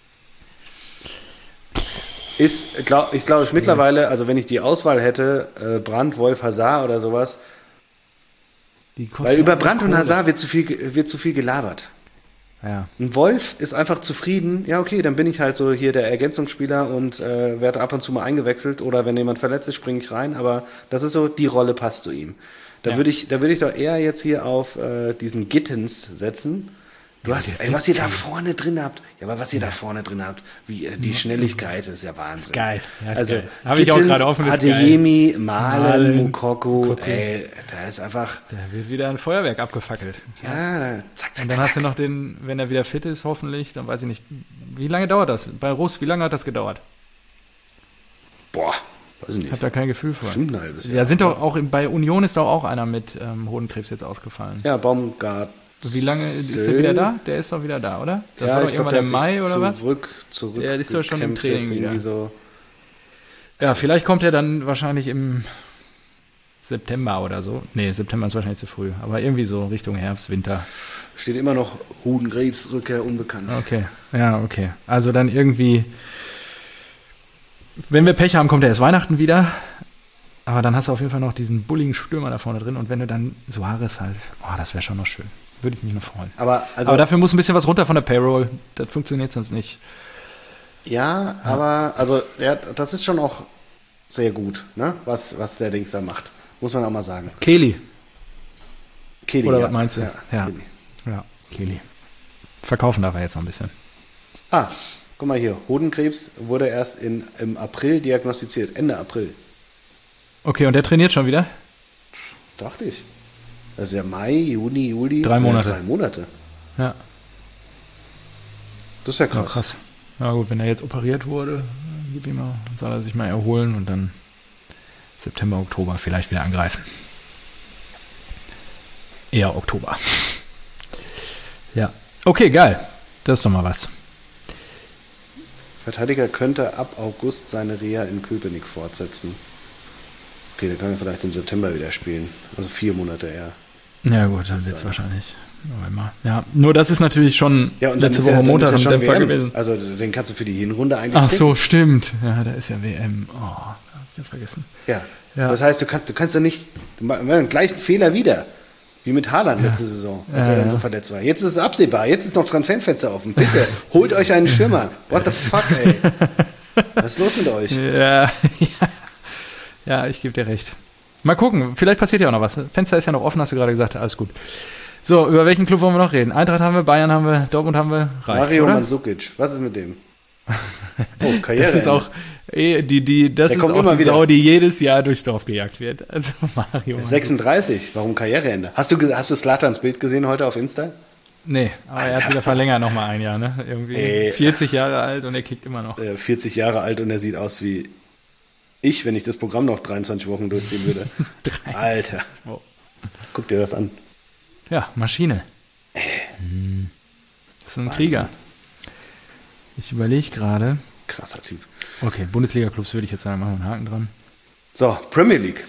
Ist, glaub, ich glaube, ich mittlerweile, also wenn ich die Auswahl hätte, äh, Brandt, Wolf, Hazard oder sowas, Die kosten weil über auch Brandt und Kohle. Hazard wird zu viel, wird zu viel gelabert. Ja, Ein Wolf ist einfach zufrieden, ja okay, dann bin ich halt so hier der Ergänzungsspieler und äh, werde ab und zu mal eingewechselt oder wenn jemand verletzt ist, springe ich rein, aber das ist so, die Rolle passt zu ihm. Da Ja. würde ich, da würde ich doch eher jetzt hier auf äh, diesen Gittens setzen. Du Ja, hast, der ey, was ihr da siebzehn. vorne drin habt, ja, aber was ihr da vorne drin habt, wie äh, die Schnelligkeit ist ja Wahnsinn. geil. Ja, ist also geil. Habe ich auch Gittens, gerade offen. Ist geil. Adeyemi, Malen, Malen, Mukoko, Mukoko. ey, da ist einfach, Da wird wieder ein Feuerwerk abgefackelt. ja, da, zack, zack, Und dann zack, hast du noch den, wenn er wieder fit ist, hoffentlich, dann weiß ich nicht, wie lange dauert das? Bei Russ, wie lange hat das gedauert? boah, weiß ich Ich nicht, habe da kein Gefühl für. bestimmt ein halbes Jahr. Ja, sind doch auch in- bei Union ist doch auch einer mit ähm, Hodenkrebs jetzt ausgefallen. Ja, Baumgart. Wie lange ist der wieder da? Der ist doch wieder da, oder? Das Ja, war doch ich glaube, irgendwann der im hat sich Mai oder was? zurück, zurück. Der ist doch schon im gekämpft Training jetzt irgendwie wieder. So. Ja, vielleicht kommt er dann wahrscheinlich im September oder so. Nee, September ist wahrscheinlich zu früh. Aber irgendwie so Richtung Herbst, Winter. Steht immer noch Hudengrebs, Rückkehr unbekannt. Okay, ja, okay. Also dann irgendwie, wenn wir Pech haben, kommt er erst Weihnachten wieder. Aber dann hast du auf jeden Fall noch diesen bulligen Stürmer da vorne drin. Und wenn du dann Suarez halt, oh, das wäre schon noch schön. Würde ich mich noch freuen. Aber, also, Aber dafür muss ein bisschen was runter von der Payroll. Das funktioniert sonst nicht. ja, aber also ja, das ist schon auch sehr gut, ne? was, was der Dings da macht. Muss man auch mal sagen. Kelly. Kelly, Oder ja. was meinst du? Ja, Ja. Kelly. Ja, Kelly. Verkaufen darf er jetzt noch ein bisschen. Ah, guck mal hier. Hodenkrebs wurde erst in, im April diagnostiziert. Ende April. Okay, und der trainiert schon wieder? Dachte ich. Das ist ja Mai, Juni, Juli. Drei Ja, Monate. drei Monate. Ja. Das ist ja Ja, krass. krass. Na gut, wenn er jetzt operiert wurde, gib ihm mal, soll er sich mal erholen und dann September, Oktober vielleicht wieder angreifen. Eher Oktober. Ja. Okay, geil. Das ist doch mal was. Verteidiger könnte ab August seine Reha in Köpenick fortsetzen. Okay, dann kann er vielleicht im September wieder spielen. Also vier Monate eher. Ja gut, dann wird es wahrscheinlich November. Ja, nur das ist natürlich schon Ja, und letzte dann Woche ist ja, Montag dann ist ein ja schon Dämpfer W M. gewesen. Also den kannst du für die Hinrunde eigentlich Ach picken. so, stimmt. Ja, da ist ja W M. Oh, hab ich jetzt vergessen. Ja. Ja. Das heißt, du kannst, du kannst doch nicht du machst den gleichen Fehler wieder. Wie mit Haaland letzte Saison, als Ja, er dann ja. so verletzt war. Jetzt ist es absehbar. Jetzt ist noch Transferfenster offen. Bitte, holt euch einen Stürmer. What the fuck, ey? Was ist los mit euch? Ja, ja. Ja, ich gebe dir recht. Mal gucken, vielleicht passiert ja auch noch was. Fenster ist ja noch offen, hast du gerade gesagt. Alles gut. So, über welchen Club wollen wir noch reden? Eintracht haben wir, Bayern haben wir, Dortmund haben wir. Reicht, Mario oder? Mandzukic, was ist mit dem? Oh, Karriere. Das ist auch eh, die, die, das Der ist kommt auch immer die wieder. Sau, die jedes Jahr durchs Dorf gejagt wird. Also Mario. sechsunddreißig, warum Karriereende? Hast du, ge- hast du Zlatans Bild gesehen heute auf Insta? Nee, aber er hat wieder verlängert nochmal ein Jahr, ne? Irgendwie Ey. vierzig Jahre alt und er kickt immer noch. Äh, vierzig Jahre alt und er sieht aus wie ich, wenn ich das Programm noch dreiundzwanzig Wochen durchziehen würde. Alter, Oh. guck dir das an. Ja, Maschine. Hm. Das ist ein Wahnsinn. Krieger. Ich überlege gerade. Krasser Typ. Okay, Bundesliga-Clubs würde ich jetzt sagen, machen wir einen Haken dran. So, Premier League.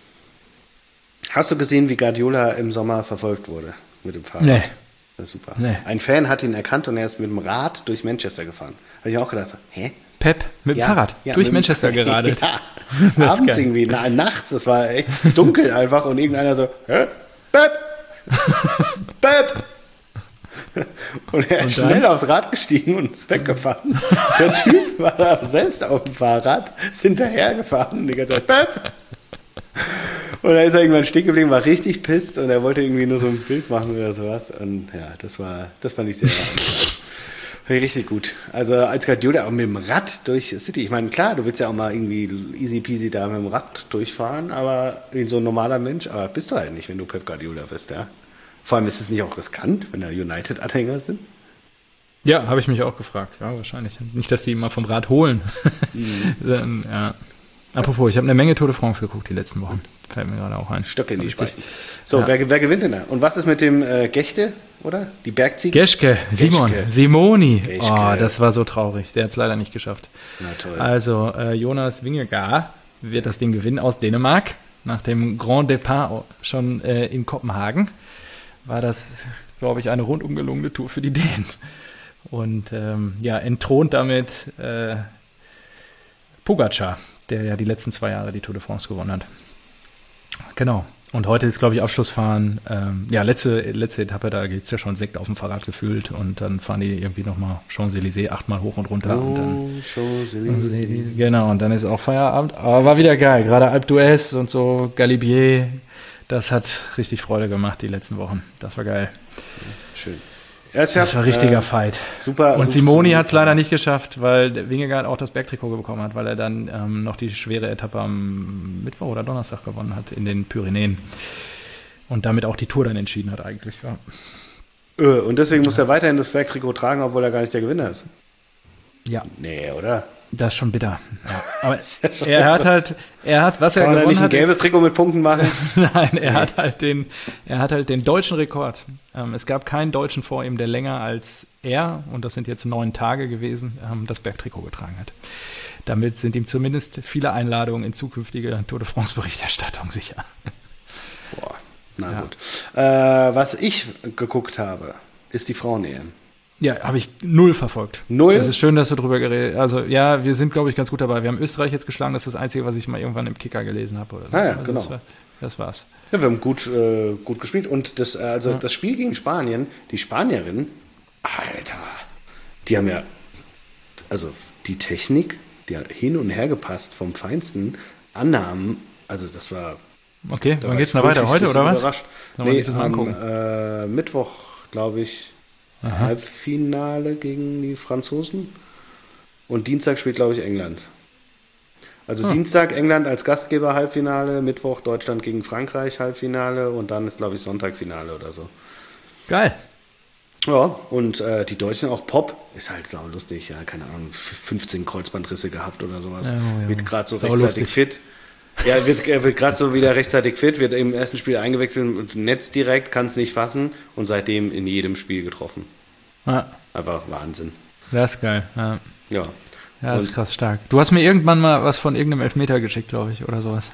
Hast du gesehen, wie Guardiola im Sommer verfolgt wurde mit dem Fahrrad? Nee. Das ist super. Nee. Ein Fan hat ihn erkannt und er ist mit dem Rad durch Manchester gefahren. Habe ich auch gedacht, so, hä? Pep mit dem Ja, Fahrrad ja, durch mit- Manchester geradelt. Ja, ist abends geil. irgendwie, na, nachts, das war echt dunkel einfach und irgendeiner so, hä? Pep! Pep! Und er ist Und dann? schnell aufs Rad gestiegen und ist weggefahren. Der Typ war da selbst auf dem Fahrrad, ist hinterhergefahren und die ganze Zeit, Pep! Und dann ist er irgendwann stehen geblieben, war richtig pisst und er wollte irgendwie nur so ein Bild machen oder sowas. Und ja, das war, das fand ich sehr amüsant. Fand ich richtig gut. Also als Guardiola auch mit dem Rad durch City. Ich meine, klar, du willst ja auch mal irgendwie easy peasy da mit dem Rad durchfahren, aber wie so ein normaler Mensch, aber bist du halt nicht, wenn du Pep Guardiola bist, ja. Vor allem ist es nicht auch riskant, wenn da United-Anhänger sind. Ja, habe ich mich auch gefragt. Ja, wahrscheinlich. Nicht, dass die ihn mal vom Rad holen. Dann, ja. Apropos, ich habe eine Menge Tour de France geguckt die letzten Wochen. Fällt mir gerade auch ein. Stöcke in die Richtig. Speichen. So, Ja. wer, wer gewinnt denn da? Und was ist mit dem äh, Gechte, oder? Die Bergziege? Geschke, Simon, Geschke. Simoni. Geschke. Oh, das war so traurig. Der hat es leider nicht geschafft. Na toll. Also, äh, Jonas Vingegaard wird das Ding gewinnen aus Dänemark. Nach dem Grand Départ schon äh, in Kopenhagen war das, glaube ich, eine rundum gelungene Tour für die Dänen. Und ähm, ja, entthront damit äh, Pogacar, der ja die letzten zwei Jahre die Tour de France gewonnen hat. Genau. Und heute ist, glaube ich, Abschlussfahren. Ähm, ja, letzte, letzte Etappe, da gibt es ja schon Sekt auf dem Fahrrad gefüllt und dann fahren die irgendwie nochmal Champs-Élysées achtmal hoch und runter. Und dann, Oh, Champs-Élysées. genau, und dann ist auch Feierabend. Aber war wieder geil. Gerade Alpe d'Huez und so, Galibier, das hat richtig Freude gemacht die letzten Wochen. Das war geil. Schön. Ja, es Das hat, war ein richtiger äh, Fight. Super. Und super, Simoni super. hat es leider nicht geschafft, weil der Vingegaard auch das Bergtrikot bekommen hat, weil er dann ähm, noch die schwere Etappe am Mittwoch oder Donnerstag gewonnen hat in den Pyrenäen. Und damit auch die Tour dann entschieden hat eigentlich. Ja. Äh, Und deswegen muss er weiterhin das Bergtrikot tragen, obwohl er gar nicht der Gewinner ist. ja, Nee, oder? das ist schon bitter. Ja. Aber er hat halt, er hat, was er Kann man da gewonnen nicht ein hat, gelbes ist, Trikot mit Punkten machen? nein, er hat halt den, er hat halt den deutschen Rekord. Ähm, es gab keinen Deutschen vor ihm, der länger als er, und das sind jetzt neun Tage gewesen, ähm, das Bergtrikot getragen hat. Damit sind ihm zumindest viele Einladungen in zukünftige Tour de France-Berichterstattung sicher. Boah, na Ja. gut. Äh, was ich geguckt habe, ist die Frauen-E M. Ja, habe ich null verfolgt. Null? Es ist schön, dass du drüber geredet hast. Also ja, wir sind, glaube ich, ganz gut dabei. Wir haben Österreich jetzt geschlagen, das ist das Einzige, was ich mal irgendwann im Kicker gelesen habe. Oder so. Ah ja, Also genau. Das, war, das war's. Ja, wir haben gut, äh, gut gespielt. Und das, äh, also Ja. das Spiel gegen Spanien, die Spanierinnen, Alter, die haben ja, also die Technik, die hat hin und her gepasst vom Feinsten, Annahmen, also das war... Okay, da wann war geht's ich denn da weiter? wirklich Heute ein oder bisschen was? Überrascht. Sollen wir Nee, sich das mal am angucken? äh, Mittwoch, glaube ich, Halbfinale gegen die Franzosen. Und Dienstag spielt, glaube ich, England. Also Ah. Dienstag England als Gastgeber Halbfinale, Mittwoch Deutschland gegen Frankreich Halbfinale und dann ist, glaube ich, Sonntag Finale oder so. Geil. Ja, und äh, die Deutschen auch Pop, ist halt sau lustig, ja, keine Ahnung, f- fünfzehn Kreuzbandrisse gehabt oder sowas. Ja, ja. Wird gerade so Sau rechtzeitig lustig. fit. Ja, er wird, er wird gerade so wieder rechtzeitig fit, wird im ersten Spiel eingewechselt und Netz direkt, kann es nicht fassen und seitdem in jedem Spiel getroffen. Ja, Einfach Wahnsinn. das ist geil. Ja, Ja. ja das ist Und- krass stark. Du hast mir irgendwann mal was von irgendeinem Elfmeter geschickt, glaube ich, oder sowas.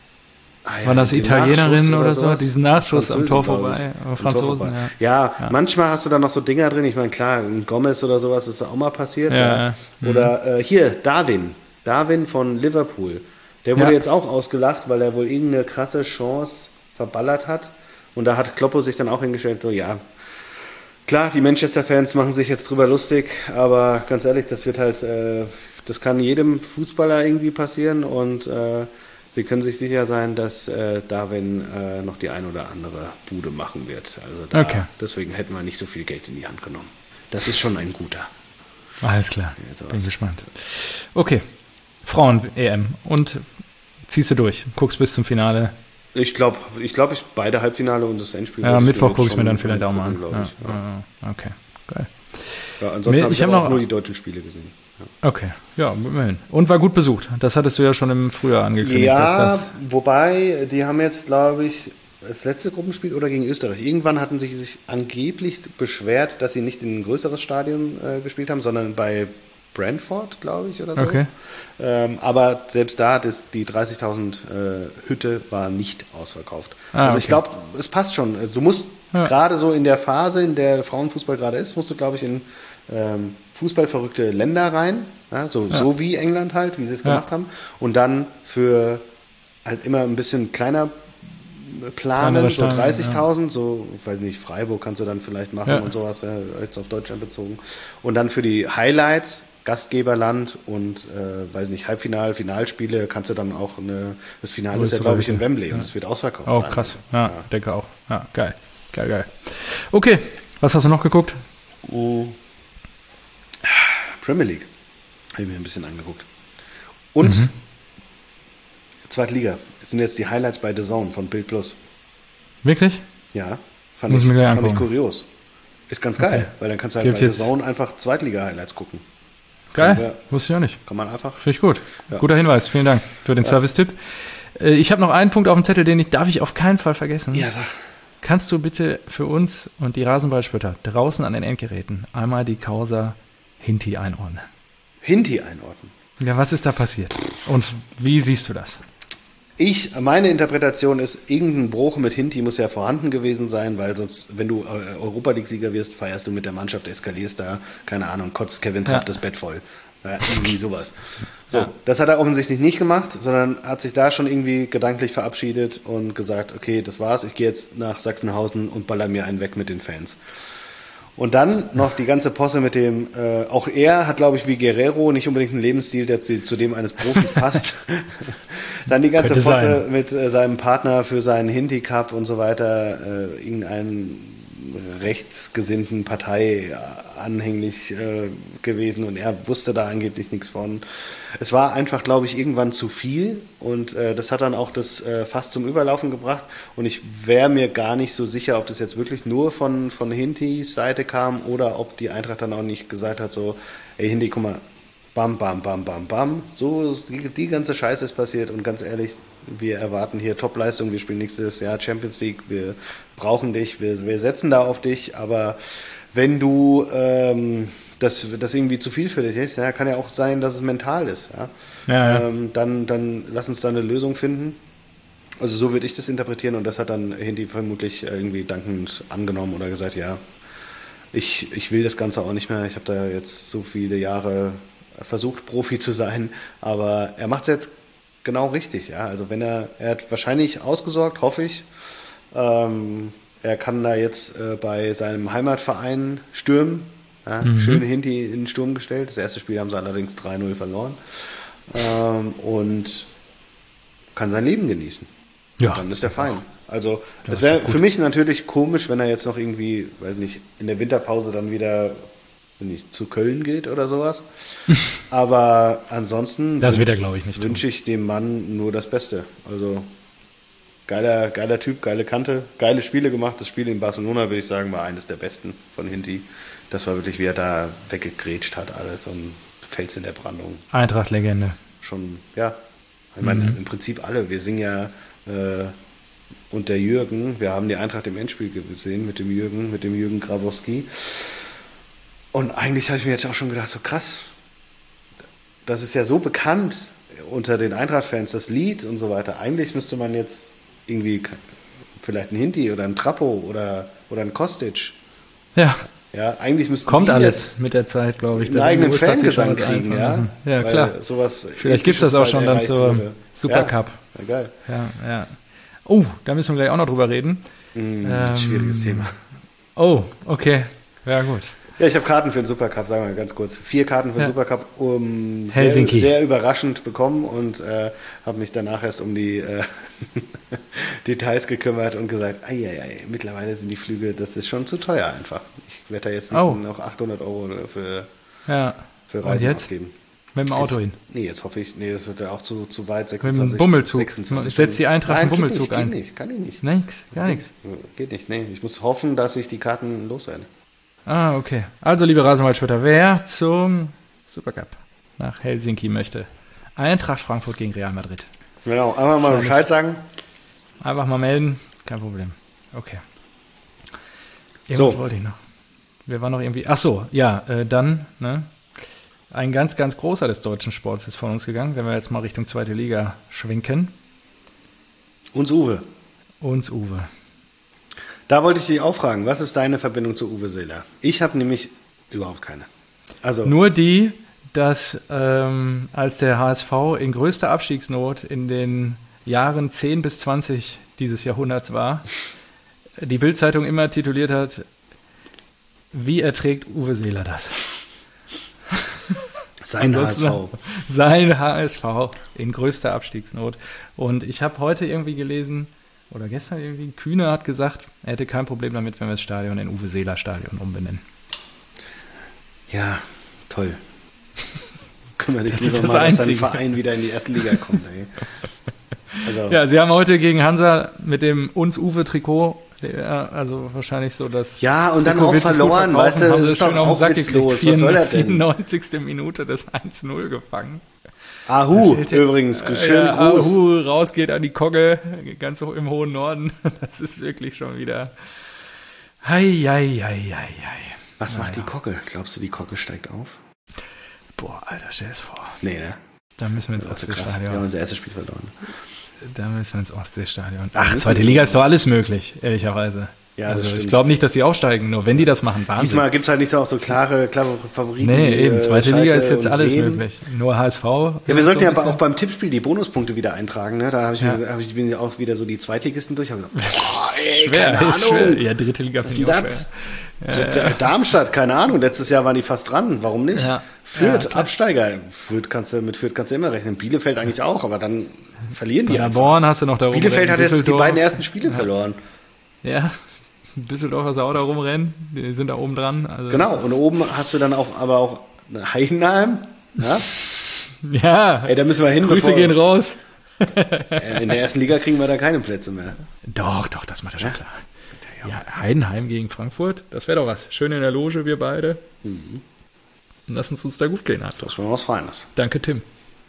Ah ja, Waren das mit dem Italienerinnen Nachschuss oder so? sowas? Diesen Nachschuss am Französen, Tor glaub ich. vorbei. Am Franzosen, Tor vorbei. ja. Ja, manchmal hast du da noch so Dinger drin. Ich meine, klar, ein Gomez oder sowas ist auch mal passiert. Ja, Ja. ja. Oder äh, hier, Darwin. Darwin von Liverpool. Der wurde Ja. jetzt auch ausgelacht, weil er wohl irgendeine krasse Chance verballert hat. Und da hat Kloppo sich dann auch hingestellt, so, ja, klar, die Manchester-Fans machen sich jetzt drüber lustig, aber ganz ehrlich, das wird halt, äh, das kann jedem Fußballer irgendwie passieren und äh, sie können sich sicher sein, dass äh, Darwin äh, noch die ein oder andere Bude machen wird. Also da, Okay. deswegen hätten wir nicht so viel Geld in die Hand genommen. Das ist schon ein guter. Alles klar, Ja, sowas. bin gespannt. Okay, Frauen-E M und ziehst du durch, guckst bis zum Finale. Ich glaube, ich, glaub, ich beide Halbfinale und das Endspiel. Ja, werde ich Mittwoch jetzt gucke ich mir schon dann vielleicht auch angucken, mal an. glaub ich. Ja, Ja. ja, okay, geil. Ja, ansonsten Mir- habe ich ich hab aber auch noch- nur die deutschen Spiele gesehen. Ja, Okay, ja, immerhin. Und war gut besucht. Das hattest du ja schon im Frühjahr angekündigt. ja dass das, wobei, die haben jetzt, glaube ich, das letzte Gruppenspiel oder gegen Österreich. Irgendwann hatten sie sich angeblich beschwert, dass sie nicht in ein größeres Stadion äh, gespielt haben, sondern bei Brentford, glaube ich, oder so. Okay. Ähm, aber selbst da, das, die dreißigtausend äh, Hütte war nicht ausverkauft. Ah, also ich okay. glaube, es passt schon. Also du musst Ja. gerade so in der Phase, in der Frauenfußball gerade ist, musst du, glaube ich, in ähm, fußballverrückte Länder rein. Ja, so, Ja. so wie England halt, wie sie es Ja. gemacht haben. Und dann für halt immer ein bisschen kleiner planen, Kleinere so Steine, dreißigtausend, so, ich weiß nicht, Freiburg kannst du dann vielleicht machen Ja. und sowas, ja, jetzt auf Deutschland bezogen. Und dann für die Highlights, Gastgeberland und, äh, weiß nicht, Halbfinal, Finalspiele, kannst du dann auch eine, das Finale ist ja, Größere glaube ich, in Hütte. Wembley und Ja. es wird ausverkauft Oh, sein. krass. Ja, denke auch. Ja, geil. Geil, geil. Okay, was hast du noch geguckt? Premier League habe ich mir ein bisschen angeguckt. Und Mhm. Zweitliga, das sind jetzt die Highlights bei The Zone von Bild Plus. Wirklich? Ja, fand, Muss ich, ich mir gleich fand ich angucken. kurios. Ist ganz geil, Okay. weil dann kannst du halt Gibt bei The jetzt- Zone einfach Zweitliga-Highlights gucken. Geil. Können wir- Wusste ich auch nicht. Kann man einfach. Finde ich gut. Ja. Guter Hinweis. Vielen Dank für den Service-Tipp. Äh, Ich habe noch einen Punkt auf dem Zettel, den ich, darf ich auf keinen Fall vergessen. Ja, sag. Kannst du bitte für uns und die Rasenballspötter draußen an den Endgeräten einmal die Causa Hinti einordnen? Hinti einordnen. Ja, was ist da passiert? Und wie siehst du das? Ich, meine Interpretation ist, irgendein Bruch mit Hinti muss ja vorhanden gewesen sein, weil sonst, wenn du äh, Europa League-Sieger wirst, feierst du mit der Mannschaft, eskalierst da, keine Ahnung, kotzt Kevin Trapp Ja. das Bett voll. Ja, irgendwie sowas. So, Ja. das hat er offensichtlich nicht gemacht, sondern hat sich da schon irgendwie gedanklich verabschiedet und gesagt, okay, das war's, ich gehe jetzt nach Sachsenhausen und baller mir einen weg mit den Fans. Und dann noch die ganze Posse mit dem, äh, auch er hat, glaube ich, wie Guerrero nicht unbedingt einen Lebensstil, der zu, zu dem eines Profis passt. Dann die ganze Könnte Posse sein. mit äh, seinem Partner für seinen Hinti-Cup und so weiter, äh, irgendeinen rechtsgesinnten Partei äh, anhänglich äh, gewesen und er wusste da angeblich nichts von. Es war einfach, glaube ich, irgendwann zu viel und äh, das hat dann auch das äh, Fass zum Überlaufen gebracht und ich wäre mir gar nicht so sicher, ob das jetzt wirklich nur von, von Hintis Seite kam oder ob die Eintracht dann auch nicht gesagt hat, so, ey Hinti, guck mal, bam, bam, bam, bam, bam, so ist die, die ganze Scheiße ist passiert und ganz ehrlich, wir erwarten hier Topleistung, wir spielen nächstes Jahr Champions League, wir brauchen dich, wir, wir setzen da auf dich, aber wenn du ähm, das, das irgendwie zu viel für dich ist, ja, kann ja auch sein, dass es mental ist, ja, Ja, ja. Ähm, dann, dann lass uns da eine Lösung finden. Also so würde ich das interpretieren und das hat dann Hinti vermutlich irgendwie dankend angenommen oder gesagt, ja, ich, ich will das Ganze auch nicht mehr, ich habe da jetzt so viele Jahre versucht, Profi zu sein, aber er macht es jetzt genau richtig, ja. Also wenn er, er hat wahrscheinlich ausgesorgt, hoffe ich. Ähm, er kann da jetzt äh, bei seinem Heimatverein stürmen. Ja, Mhm. Schön Hinti in den Sturm gestellt. Das erste Spiel haben sie allerdings drei null verloren. Ähm, und kann sein Leben genießen. Ja, Und dann ist er fein. Also Das es ist wäre gut. für mich natürlich komisch, wenn er jetzt noch irgendwie, weiß nicht, in der Winterpause dann wieder wenn nicht, zu Köln geht oder sowas. Aber ansonsten Das wird er, glaube ich, nicht tun. wünsche ich dem Mann nur das Beste. Also geiler, geiler Typ, geile Kante, geile Spiele gemacht. Das Spiel in Barcelona, würde ich sagen, war eines der besten von Hinti. Das war wirklich, wie er da weggegrätscht hat alles und Fels in der Brandung. Eintracht-Legende. Schon, ja. Ich meine, Mhm. im Prinzip alle. Wir singen ja äh, und der Jürgen, wir haben die Eintracht im Endspiel gesehen mit dem Jürgen, mit dem Jürgen Grabowski. Und eigentlich habe ich mir jetzt auch schon gedacht, so krass, das ist ja so bekannt unter den Eintracht-Fans, das Lied und so weiter. Eigentlich müsste man jetzt irgendwie vielleicht einen Hinti oder einen Trappo oder, oder einen Kostic. Ja, Ja, eigentlich müssten kommt die alles jetzt mit der Zeit, glaube ich. einen Da eigenen werden die Ultras sich schon Fangesang was kriegen, einfallen ja. lassen. Ja, Weil klar. Sowas Vielleicht gibt es das auch Episches schon halt dann erreicht zur wurde. Supercup. Ja, geil. Ja, ja. Oh, da müssen wir gleich auch noch drüber reden. Mm, Ähm, schwieriges Thema. Oh, okay. Ja, gut. Ja, ich habe Karten für den Supercup, sagen wir mal ganz kurz. Vier Karten für den Ja. Supercup um sehr, Helsinki. sehr überraschend bekommen und äh, habe mich danach erst um die äh, Details gekümmert und gesagt, ei, ei, ei, mittlerweile sind die Flüge, das ist schon zu teuer einfach. Ich werde da jetzt nicht Oh. noch achthundert Euro für Ja. Für Und Reisen jetzt? ausgeben. Mit dem Auto jetzt, hin. Nee, jetzt hoffe ich, nee, das wird ja auch zu, zu weit, Mit sechsundzwanzig, dem Bummelzug. sechsundzwanzig Setzt die Eintracht Nein, einen Bummelzug geht nicht, ein. Geht nicht, kann ich nicht. Nix, gar nichts. Geht nicht, nee. Ich muss hoffen, dass ich die Karten loswerde. Ah, okay. Also, liebe Rasenwaldschwitter, wer zum Supercup nach Helsinki möchte, Eintracht Frankfurt gegen Real Madrid. Genau, einmal mal Bescheid sagen. Einfach mal melden, kein Problem. Okay. Irgendwas So. wollte ich noch. Wir waren noch irgendwie. Ach so, ja, äh, dann, ne? Ein ganz, ganz großer des deutschen Sports ist von uns gegangen, wenn wir jetzt mal Richtung zweite Liga schwenken. Uns Uwe. Uns Uwe. Da wollte ich dich auch fragen, was ist deine Verbindung zu Uwe Seeler? Ich habe nämlich überhaupt keine. Also Nur die, dass ähm, als der H S V in größter Abstiegsnot in den Jahren zehn bis zwanzig dieses Jahrhunderts war, die Bild-Zeitung immer tituliert hat, wie erträgt Uwe Seeler das? sein H S Ansonsten V. Sein H S V in größter Abstiegsnot. Und ich habe heute irgendwie gelesen, oder gestern irgendwie, Kühne hat gesagt, er hätte kein Problem damit, wenn wir das Stadion in Uwe Seeler Stadion umbenennen. Ja, toll. Kümmere dich Das lieber ist das mal, dass dein Einzige. Verein wieder in die erste Liga kommt. Ey. Also, Ja, sie haben heute gegen Hansa mit dem Uns-Uwe-Trikot, der- also wahrscheinlich so das... ja, und dann Trikot auch willst du gut verloren, verkaufen, weißt du, haben das sie ist schön doch auf den auch Sack witzlos. gekriegt. Was soll er denn? vierundneunzigste Minute das eins null gefangen. Ahu, Stellt- übrigens, Äh, schönen ja, Gruß. Ahu, rausgeht an die Kogge, ganz hoch im hohen Norden. Das ist wirklich schon wieder... Hei, hei, hei, hei, hei. Was macht Naja. die Kogge? Glaubst du, die Kogge steigt auf? Boah, Alter, stell es vor. Nee, ne? Da müssen wir ins Das ist krass. Wir haben Ostseestadion. unser erstes Spiel verloren. Da müssen wir ins Ostseestadion. Da Ach, müssen zweite wir- Liga ist doch alles möglich, ehrlicherweise. Ja, das also ich stimmt. glaube nicht, dass die aufsteigen, nur wenn die das machen, Wahnsinn. Diesmal gibt es halt nicht so auch so klare, klare Favoriten. Nee, wie, eben, äh, zweite Schalke Liga ist jetzt und alles Bremen. möglich. Nur H S V. Ja, wir sollten so ja ein aber bisschen- auch beim Tippspiel die Bonuspunkte wieder eintragen. Ne? Da habe ich, mir Ja. gesagt- hab ich bin ja auch wieder so die Zweitligisten durch. Hab gesagt, boah, ey, schwer, keine ist Ahnung. schwer. Ja, dritte Liga Was ist finde denn ich auch das? schwer. So, Darmstadt, keine Ahnung. Letztes Jahr waren die fast dran. Warum nicht? Ja. Fürth, Ja, klar. Absteiger. Fürth kannst du, mit Fürth kannst du immer rechnen. Bielefeld eigentlich auch, aber dann verlieren die einfach. Paderborn hast du noch da rumrennen. Bielefeld hat jetzt die Düsseldorf. beiden ersten Spiele verloren. Ja, Düsseldorf hast du auch da rumrennen. Die sind da oben dran. Also Genau. das Und ist- oben hast du dann auch, aber auch Heidenheim. Ja? Ja, Ey, da müssen wir hin. Grüße bevor- gehen raus. In der ersten Liga kriegen wir da keine Plätze mehr. Doch, doch, das macht er schon klar. Ja, Heidenheim gegen Frankfurt, das wäre doch was. Schön in der Loge, wir beide. Mhm. Lass uns uns da gut gehen. Arthur. Das ist schon was Feines. Danke, Tim.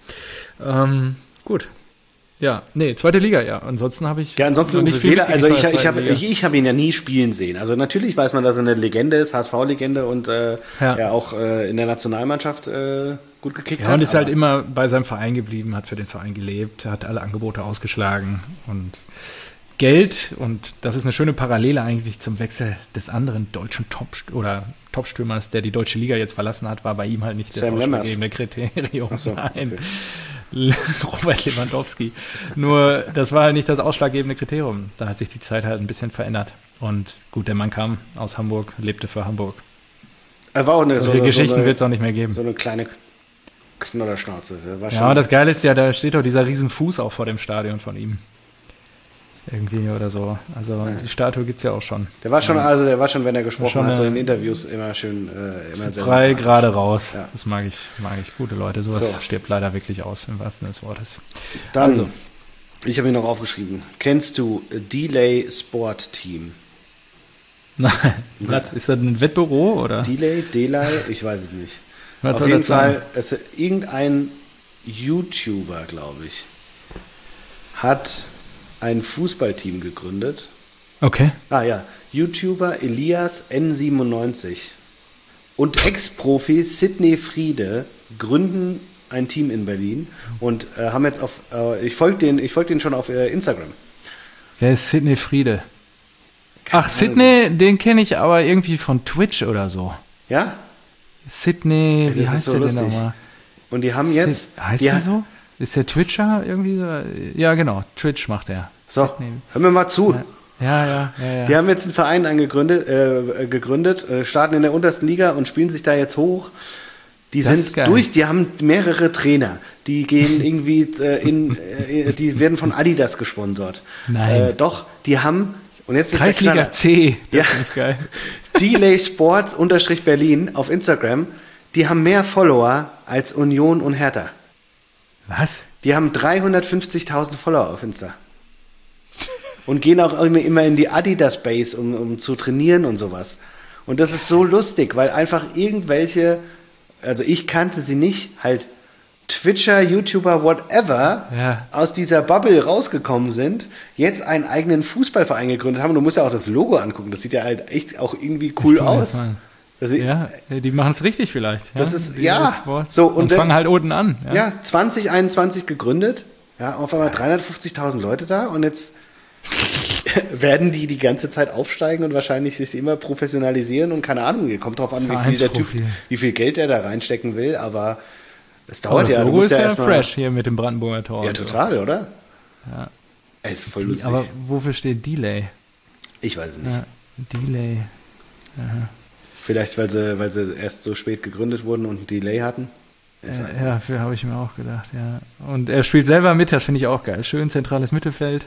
Ähm, gut. Ja, nee, zweite Liga, ja. Ansonsten habe ich Ja, ansonsten noch Uwe nicht viel Seeler, also ich, mitgekriegt ich von der habe zweiten ich, Liga. ich hab ihn ja nie spielen sehen. Also natürlich weiß man, dass er eine Legende ist, H S V-Legende und äh, Ja. ja. auch äh, in der Nationalmannschaft äh, gut gekickt Ja, hat. und ist halt aber- immer bei seinem Verein geblieben, hat für den Verein gelebt, hat alle Angebote ausgeschlagen und Geld, und das ist eine schöne Parallele eigentlich zum Wechsel des anderen deutschen Top- oder Topstürmers, der die deutsche Liga jetzt verlassen hat, war bei ihm halt nicht das Sam Lemmers. ausschlaggebende Kriterium. Ach so, Nein, okay. Robert Lewandowski. Nur, das war halt nicht das ausschlaggebende Kriterium. Da hat sich die Zeit halt ein bisschen verändert. Und gut, der Mann kam aus Hamburg, lebte für Hamburg. Er war auch eine, Solche so, Geschichten so, wird es eine, auch nicht mehr geben. so eine kleine Knollerschnauze. Der war Ja, schon, und das Geile ist ja, da steht doch dieser riesen Fuß auch vor dem Stadion von ihm. Irgendwie oder so. Also die Statue gibt es ja auch schon. der war schon, also der war schon, wenn er gesprochen Schon hat, so eine- in Interviews immer schön, äh, immer sehr Frei sympathisch. gerade raus. Ja. Das mag ich, mag ich. Gute Leute. Sowas So. stirbt leider wirklich aus, im wahrsten Sinne des Wortes. Dann, Also. ich habe ihn noch aufgeschrieben. Kennst du Delay Sport Team? Nein. Was, ist das ein Wettbüro oder? Delay, Delay, ich weiß es nicht. Was Auf soll jeden das sein? Fall, es ist irgendein YouTuber, glaube ich, hat ein Fußballteam gegründet. Okay. Ah ja, YouTuber Elias N siebenundneunzig und Ex-Profi Sidney Friede gründen ein Team in Berlin und äh, haben jetzt auf, äh, ich folge den, ich folge den schon auf äh, Instagram. Wer ist Sidney Friede? Keine Ach, Ahnung. Sidney, den kenne ich aber irgendwie von Twitch oder so. Ja? Sidney, Das wie ist heißt so der lustig. denn nochmal? Und die haben jetzt, Sid, heißt die der ha- so? Ist der Twitcher irgendwie so? Ja, genau. Twitch macht er. So, Sidney. hör mir mal zu. Ja, ja, ja, ja. Die haben jetzt einen Verein angegründet, äh, gegründet, äh, starten in der untersten Liga und spielen sich da jetzt hoch. Die Das ist sind geil. durch, die haben mehrere Trainer. Die gehen irgendwie äh, in, äh, die werden von Adidas gesponsert. Nein. Äh, doch, die haben, und jetzt ist der Kreisliga Knaller. C. Das Ja. finde ich geil. Delay Sports unterstrich Berlin auf Instagram. die haben mehr Follower als Union und Hertha. Was? Die haben dreihundertfünfzigtausend Follower auf Insta. Und gehen auch immer, immer in die Adidas Base, um, um zu trainieren und sowas. Und das ist so lustig, weil einfach irgendwelche, also ich kannte sie nicht, halt Twitcher, YouTuber, whatever, ja. aus dieser Bubble rausgekommen sind, jetzt einen eigenen Fußballverein gegründet haben. Und du musst ja auch das Logo angucken. Das sieht ja halt echt auch irgendwie cool aus. Das ja, die machen es richtig vielleicht. Ja? Das ist, die ja. Das so, und, und fangen halt unten an. Ja, ja zwanzig einundzwanzig gegründet. Ja, auf einmal dreihundertfünfzigtausend Leute da. Und jetzt werden die die ganze Zeit aufsteigen und wahrscheinlich sich immer professionalisieren. Und keine Ahnung, kommt drauf an, wie viel der Typ, wie viel Geld der da reinstecken will. Aber es dauert das ja. Logo du ist ja, ja erst fresh hier mit dem Brandenburger Tor. Ja, total, so. Oder? Ja. Ey, ist voll Die, lustig. aber wofür steht Delay? Ich weiß es nicht. Ja, Delay. Aha. Vielleicht, weil sie, weil sie erst so spät gegründet wurden und ein Delay hatten? Äh, ja, dafür habe ich mir auch gedacht, ja. Und er spielt selber mit, das finde ich auch geil. Schön zentrales Mittelfeld.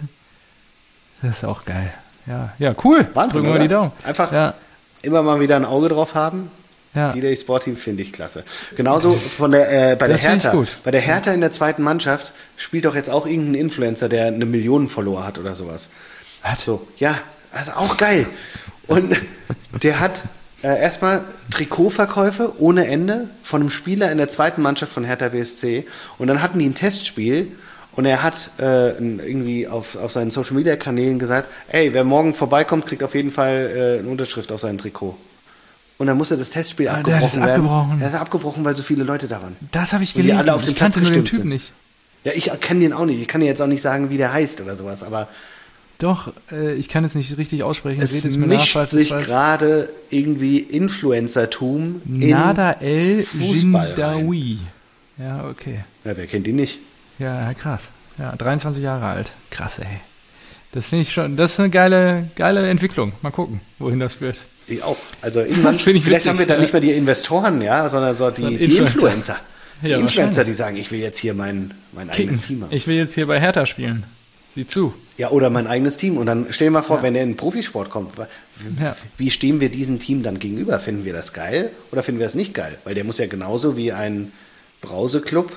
Das ist auch geil. Ja, ja, cool. Wahnsinn, Drücken wir die Daumen. Einfach ja. immer mal wieder ein Auge drauf haben. Ja. Delay Sporting finde ich klasse. Genauso von der, äh, bei das der Hertha. Bei der Hertha in der zweiten Mannschaft spielt doch jetzt auch irgendein Influencer, der eine Million Follower hat oder sowas. Was? So, ja, also auch geil. Und der hat Äh, erstmal Trikotverkäufe ohne Ende von einem Spieler in der zweiten Mannschaft von Hertha B S C. Und dann hatten die ein Testspiel und er hat äh, irgendwie auf, auf seinen Social-Media-Kanälen gesagt, ey, wer morgen vorbeikommt, kriegt auf jeden Fall äh, eine Unterschrift auf sein Trikot. Und dann musste das Testspiel ah, abgebrochen der werden. Abgebrochen. Der ist abgebrochen, weil so viele Leute da waren. Das habe ich gelesen. Und die alle auf dem ich Platz kannte nur den Typen sind. nicht. Ja, ich kenne den auch nicht. Ich kann dir jetzt auch nicht sagen, wie der heißt oder sowas, aber Doch, äh, ich kann es nicht richtig aussprechen. Es Seht es mir mischt nach, sich gerade irgendwie Influencertum in Nada El Fußball Jindawi. Ja, okay. Ja, wer kennt ihn nicht? Ja, krass. Ja, dreiundzwanzig Jahre alt. Krass, ey. Das finde ich schon, das ist eine geile, geile Entwicklung. Mal gucken, wohin das führt. Ich auch. Also irgendwann, ich vielleicht witzig, haben wir dann ja. nicht mehr die Investoren, ja, sondern so die, die Influencer. Influencer. Die Ja, Influencer, die sagen, ich will jetzt hier mein, mein eigenes Team haben. Ich will jetzt hier bei Hertha spielen. Sieh zu. Ja, oder mein eigenes Team. Und dann stell dir mal vor, Ja. wenn er in den Profisport kommt, Ja. wie stehen wir diesem Team dann gegenüber? Finden wir das geil oder finden wir das nicht geil? Weil der muss ja genauso wie ein Brauseclub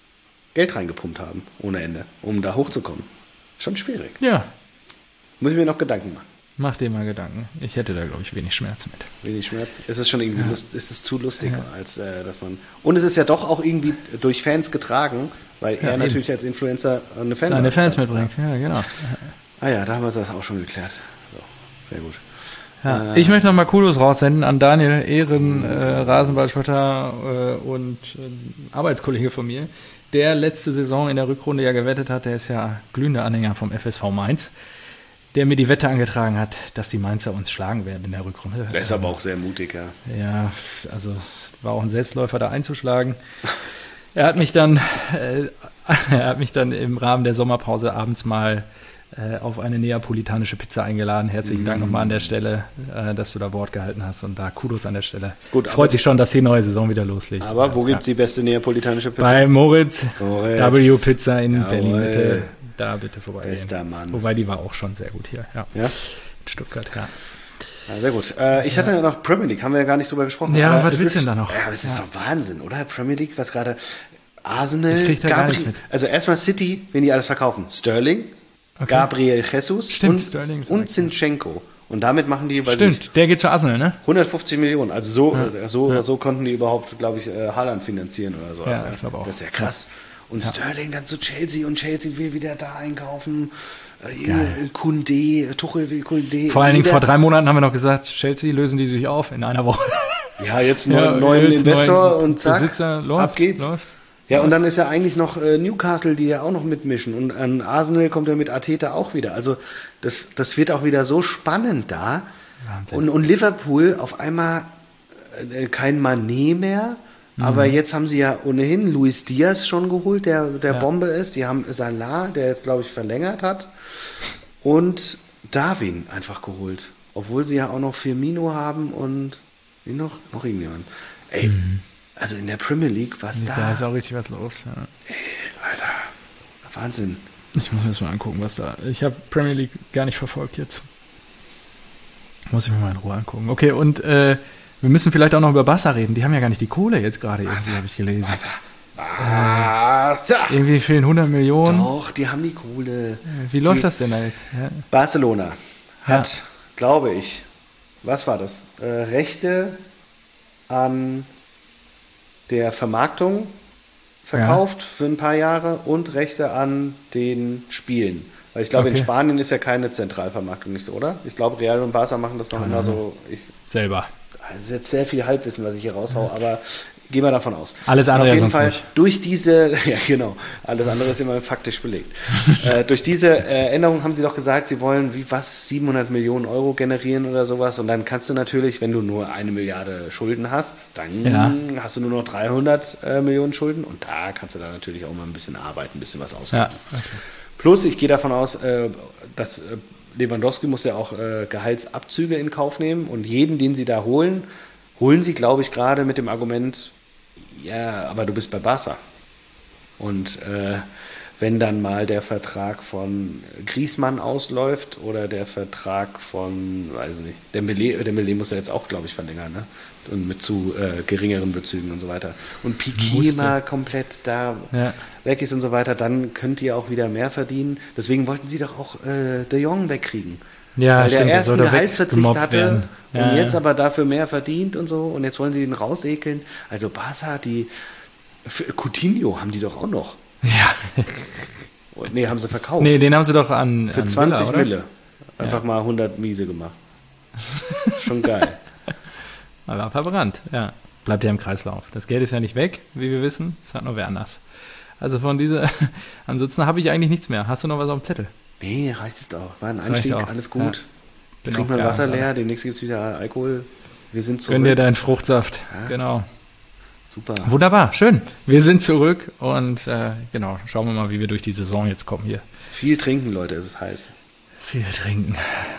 Geld reingepumpt haben, ohne Ende, um da hochzukommen. Schon schwierig. Ja, Muss ich mir noch Gedanken machen. mach dir mal Gedanken. Ich hätte da, glaube ich, wenig Schmerz mit. Wenig Schmerz. Es ist schon irgendwie Ja. lust, es ist zu lustig, Ja. als äh, dass man. Und es ist ja doch auch irgendwie durch Fans getragen, weil Ja, er eben. natürlich als Influencer eine Fan Seine Fans mitbringt. Ja, genau. Ah ja, da haben wir das auch schon geklärt. So, sehr gut. Ja. Äh, Ich möchte nochmal Kudos raussenden an Daniel Ehren, äh, Rasenballspotter äh, und äh, Arbeitskollege von mir, der letzte Saison in der Rückrunde ja gewettet hat. Der ist ja glühender Anhänger vom F S V Mainz, der mir die Wette angetragen hat, dass die Mainzer uns schlagen werden in der Rückrunde. Der ist aber auch sehr mutig, ja. Ja, also es war auch ein Selbstläufer, da einzuschlagen. Er hat mich dann, äh, er hat mich dann im Rahmen der Sommerpause abends mal äh, auf eine neapolitanische Pizza eingeladen. Herzlichen mm. Dank nochmal an der Stelle, äh, dass du da Wort gehalten hast und da Kudos an der Stelle. Gut, freut sich schon, dass die neue Saison wieder loslegt. Aber wo ja. gibt es die beste neapolitanische Pizza? Bei Moritz, Moritz. W Pizza in Jawohl. Berlin Mitte. Da bitte vorbeigehen. Bester Mann. Wobei die war auch schon sehr gut hier. Ja. Ja? In Stuttgart, ja. Ja, sehr gut. Äh, ich hatte ja noch Premier League, haben wir ja gar nicht drüber gesprochen. Ja, aber was es willst du ist, denn da noch? Ja, aber es ist Ja. doch Wahnsinn, oder? Premier League, was gerade Arsenal, Ich krieg da gar nichts mit. Also erstmal City, wenn die alles verkaufen. Sterling, Okay. Gabriel Jesus Stimmt, und, Sterling ist und weg. Zinchenko. Und damit machen die, weiß Stimmt, nicht, der geht zu Arsenal, ne? hundertfünfzig Millionen. Also so, Ja. so, Ja. so konnten die überhaupt, glaube ich, äh, Haaland finanzieren oder so. Ja, ich glaube auch. Das ist ja krass. Und Ja. Sterling dann zu Chelsea und Chelsea will wieder da einkaufen. Äh, Geil. Koundé, Tuchel will Koundé. Vor allen Dingen Wieder- vor drei Monaten haben wir noch gesagt, Chelsea lösen die sich auf in einer Woche. Ja, jetzt einen Ja, neuen, neuen jetzt Investor neuen und zack, Besitzer, läuft, ab geht's. läuft. Ja, und dann ist ja eigentlich noch äh, Newcastle, die ja auch noch mitmischen. Und an Arsenal kommt ja mit Arteta auch wieder. Also das, das wird auch wieder so spannend da. Wahnsinn. Und, und Liverpool auf einmal äh, kein Mané mehr. Aber Mhm. jetzt haben sie ja ohnehin Luis Diaz schon geholt, der, der Ja. Bombe ist. Die haben Salah, der jetzt, glaube ich, verlängert hat. Und Darwin einfach geholt. Obwohl sie ja auch noch Firmino haben und wie noch? Noch irgendjemand. Ey, Mhm. also in der Premier League, was da... Da ist auch richtig was los. Ja. Alter, Wahnsinn. Ich muss mir das mal angucken, was da. Ich habe Premier League gar nicht verfolgt jetzt. Muss ich mir mal in Ruhe angucken. Okay, und äh, Wir müssen vielleicht auch noch über Barca reden. Die haben ja gar nicht die Kohle jetzt gerade, irgendwie habe ich gelesen. Barca. Äh, irgendwie fehlen hundert Millionen. Doch, die haben die Kohle. Wie läuft das denn da jetzt? Ja. Barcelona hat, Ja. glaube ich, was war das? Äh, Rechte an der Vermarktung verkauft für ein paar Jahre und Rechte an den Spielen. Weil ich glaube, in Okay. Spanien ist ja keine Zentralvermarktung, nicht so, oder? Ich glaube, Real und Barca machen das noch immer so. Ich, Selber. das ist jetzt sehr viel Halbwissen, was ich hier raushau, aber gehen wir davon aus. Alles andere Und ja auf jeden sonst Fall nicht. durch diese, ja genau, alles andere ist immer faktisch belegt. äh, durch diese äh, Änderung haben sie doch gesagt, sie wollen wie was, siebenhundert Millionen Euro generieren oder sowas und dann kannst du natürlich, wenn du nur eine Milliarde Schulden hast, dann Ja. hast du nur noch dreihundert äh, Millionen Schulden und da kannst du dann natürlich auch mal ein bisschen arbeiten, ein bisschen was ausgeben. Ja, okay. Plus, ich gehe davon aus, äh, dass äh, Lewandowski muss ja auch äh, Gehaltsabzüge in Kauf nehmen und jeden, den sie da holen, holen sie, glaube ich, gerade mit dem Argument, ja, aber du bist bei Barca. Und äh, wenn dann mal der Vertrag von Griezmann ausläuft oder der Vertrag von, weiß ich nicht, Dembélé, Dembélé muss ja jetzt auch, glaube ich, verlängern, ne? Und mit zu äh, geringeren Bezügen und so weiter. Und Piqué Musste. mal komplett da Ja. weg ist und so weiter, dann könnt ihr auch wieder mehr verdienen. Deswegen wollten sie doch auch äh, De Jong wegkriegen. Ja, Weil stimmt, der der erst soll einen doch Gehaltsverzicht weggemobbt hatte werden. Ja, und jetzt ja. aber dafür mehr verdient und so und jetzt wollen sie ihn rausekeln. Also Barca, die für Coutinho haben die doch auch noch. Ja. Und, nee, haben sie verkauft. Nee, den haben sie doch an, Für an zwanzig Villa, oder? Mille. Einfach Ja. mal hundert Miese gemacht. Schon geil. Aber verbrannt, ja. Bleibt ja im Kreislauf. Das Geld ist ja nicht weg, wie wir wissen. Es hat nur wer anders. Also von dieser, ansonsten habe ich eigentlich nichts mehr. Hast du noch was auf dem Zettel? Nee, reicht es doch. War ein Reicht Einstieg, auch. alles Ja. gut. Bin Trink auch mal gar Wasser nicht. leer, demnächst gibt es wieder Alkohol. Wir sind zurück. Gönn dir deinen Fruchtsaft. Ja. Genau. Super. Wunderbar, schön. Wir sind zurück und äh, genau, schauen wir mal, wie wir durch die Saison jetzt kommen hier. Viel trinken, Leute, es ist heiß. Viel trinken.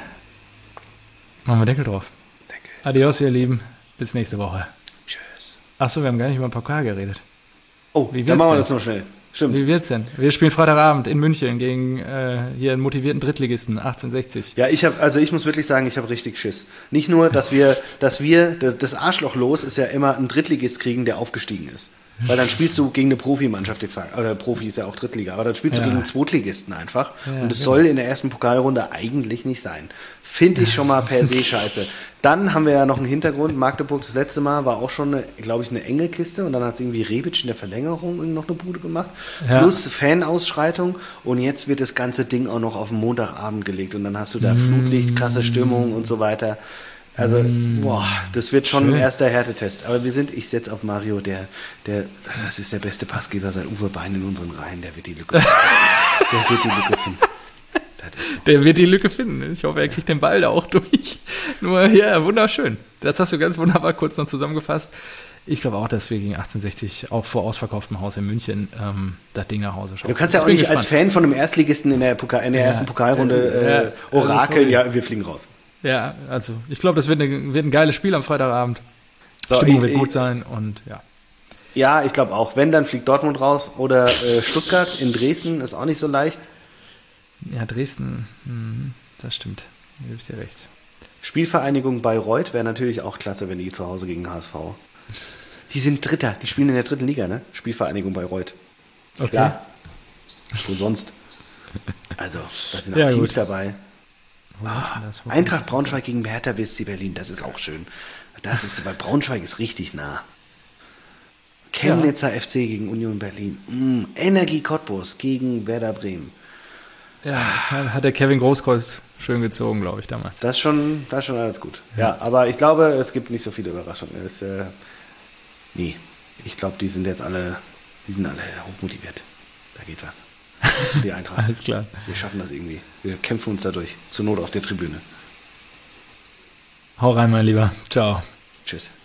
Machen wir Deckel drauf. Danke. Adios, ihr Lieben. Bis nächste Woche. Tschüss. Achso, wir haben gar nicht über den Pokal geredet. Oh, Wie dann wird's machen wir denn? das noch schnell. Stimmt. Wie wird's denn? Wir spielen Freitagabend in München gegen äh, hier einen motivierten Drittligisten, achtzehnhundertsechzig. Ja, ich habe, also ich muss wirklich sagen, ich habe richtig Schiss. Nicht nur, dass wir, dass wir, das, das Arschlochlos ist ja immer ein Drittligist kriegen, der aufgestiegen ist. Weil dann spielst du gegen eine Profimannschaft, de facto. Oder Profi ist ja auch Drittliga, aber dann spielst Ja. du gegen einen Zweitligisten einfach. Ja, und es genau. soll in der ersten Pokalrunde eigentlich nicht sein. Finde ich schon mal per se scheiße. Dann haben wir ja noch einen Hintergrund. Magdeburg das letzte Mal war auch schon, glaube ich, eine enge Kiste und dann hat es irgendwie Rebic in der Verlängerung noch eine Bude gemacht. Ja. Plus Fanausschreitung und jetzt wird das ganze Ding auch noch auf den Montagabend gelegt und dann hast du da Mm. Flutlicht, krasse Stimmung und so weiter. Also, boah, das wird schon Schön. ein erster Härtetest. Aber wir sind, ich setze auf Mario, der, der, das ist der beste Passgeber seit Uwe Bein in unseren Reihen, der wird die Lücke finden. Der wird die Lücke finden. Das ist so. Der wird die Lücke finden. Ich hoffe, er kriegt den Ball da auch durch. Nur, ja, wunderschön. Das hast du ganz wunderbar kurz noch zusammengefasst. Ich glaube auch, dass wir gegen achtzehnhundertsechzig auch vor ausverkauftem Haus in München ähm, das Ding nach Hause schauen. Du kannst ja Ich auch bin nicht als gespannt. Fan von einem Erstligisten in der, Pokal, in der Ja. ersten Pokalrunde Ja. äh, orakeln, Also, ja, wir fliegen raus. Ja, also ich glaube, das wird, eine, wird ein geiles Spiel am Freitagabend. So, Stimmung ich- wird gut ich- sein und ja. Ja, ich glaube auch. Wenn, dann fliegt Dortmund raus oder äh, Stuttgart in Dresden ist auch nicht so leicht. Ja, Dresden, mhm, das stimmt. Da gebe ich dir recht. Spielvereinigung Bayreuth wäre natürlich auch klasse, wenn die zu Hause gegen H S V. Die sind Dritter, die spielen in der dritten Liga, ne? Spielvereinigung Bayreuth. Okay. Klar. Wo sonst? Also, da sind auch Ja, Teams gut. dabei. Wo läuft denn das? Wo Eintracht kommt Braunschweig gegen Hertha B S C Berlin, das ist auch schön. Das ist, weil Braunschweig ist richtig nah. Chemnitzer F C gegen Union Berlin. Mm, Energie Cottbus gegen Werder Bremen. das? Ja, hat der Kevin Großkreuz schön gezogen, glaube ich, damals. Das ist schon, das ist schon alles gut. Ja, aber ich glaube, es gibt nicht so viele Überraschungen. Es, äh, nee, ich glaube, die sind jetzt alle, die sind alle hochmotiviert. Da geht was. Die Eintracht. Alles klar. Wir schaffen das irgendwie. Wir kämpfen uns dadurch. Zur Not auf der Tribüne. Hau rein, mein Lieber. Ciao. Tschüss.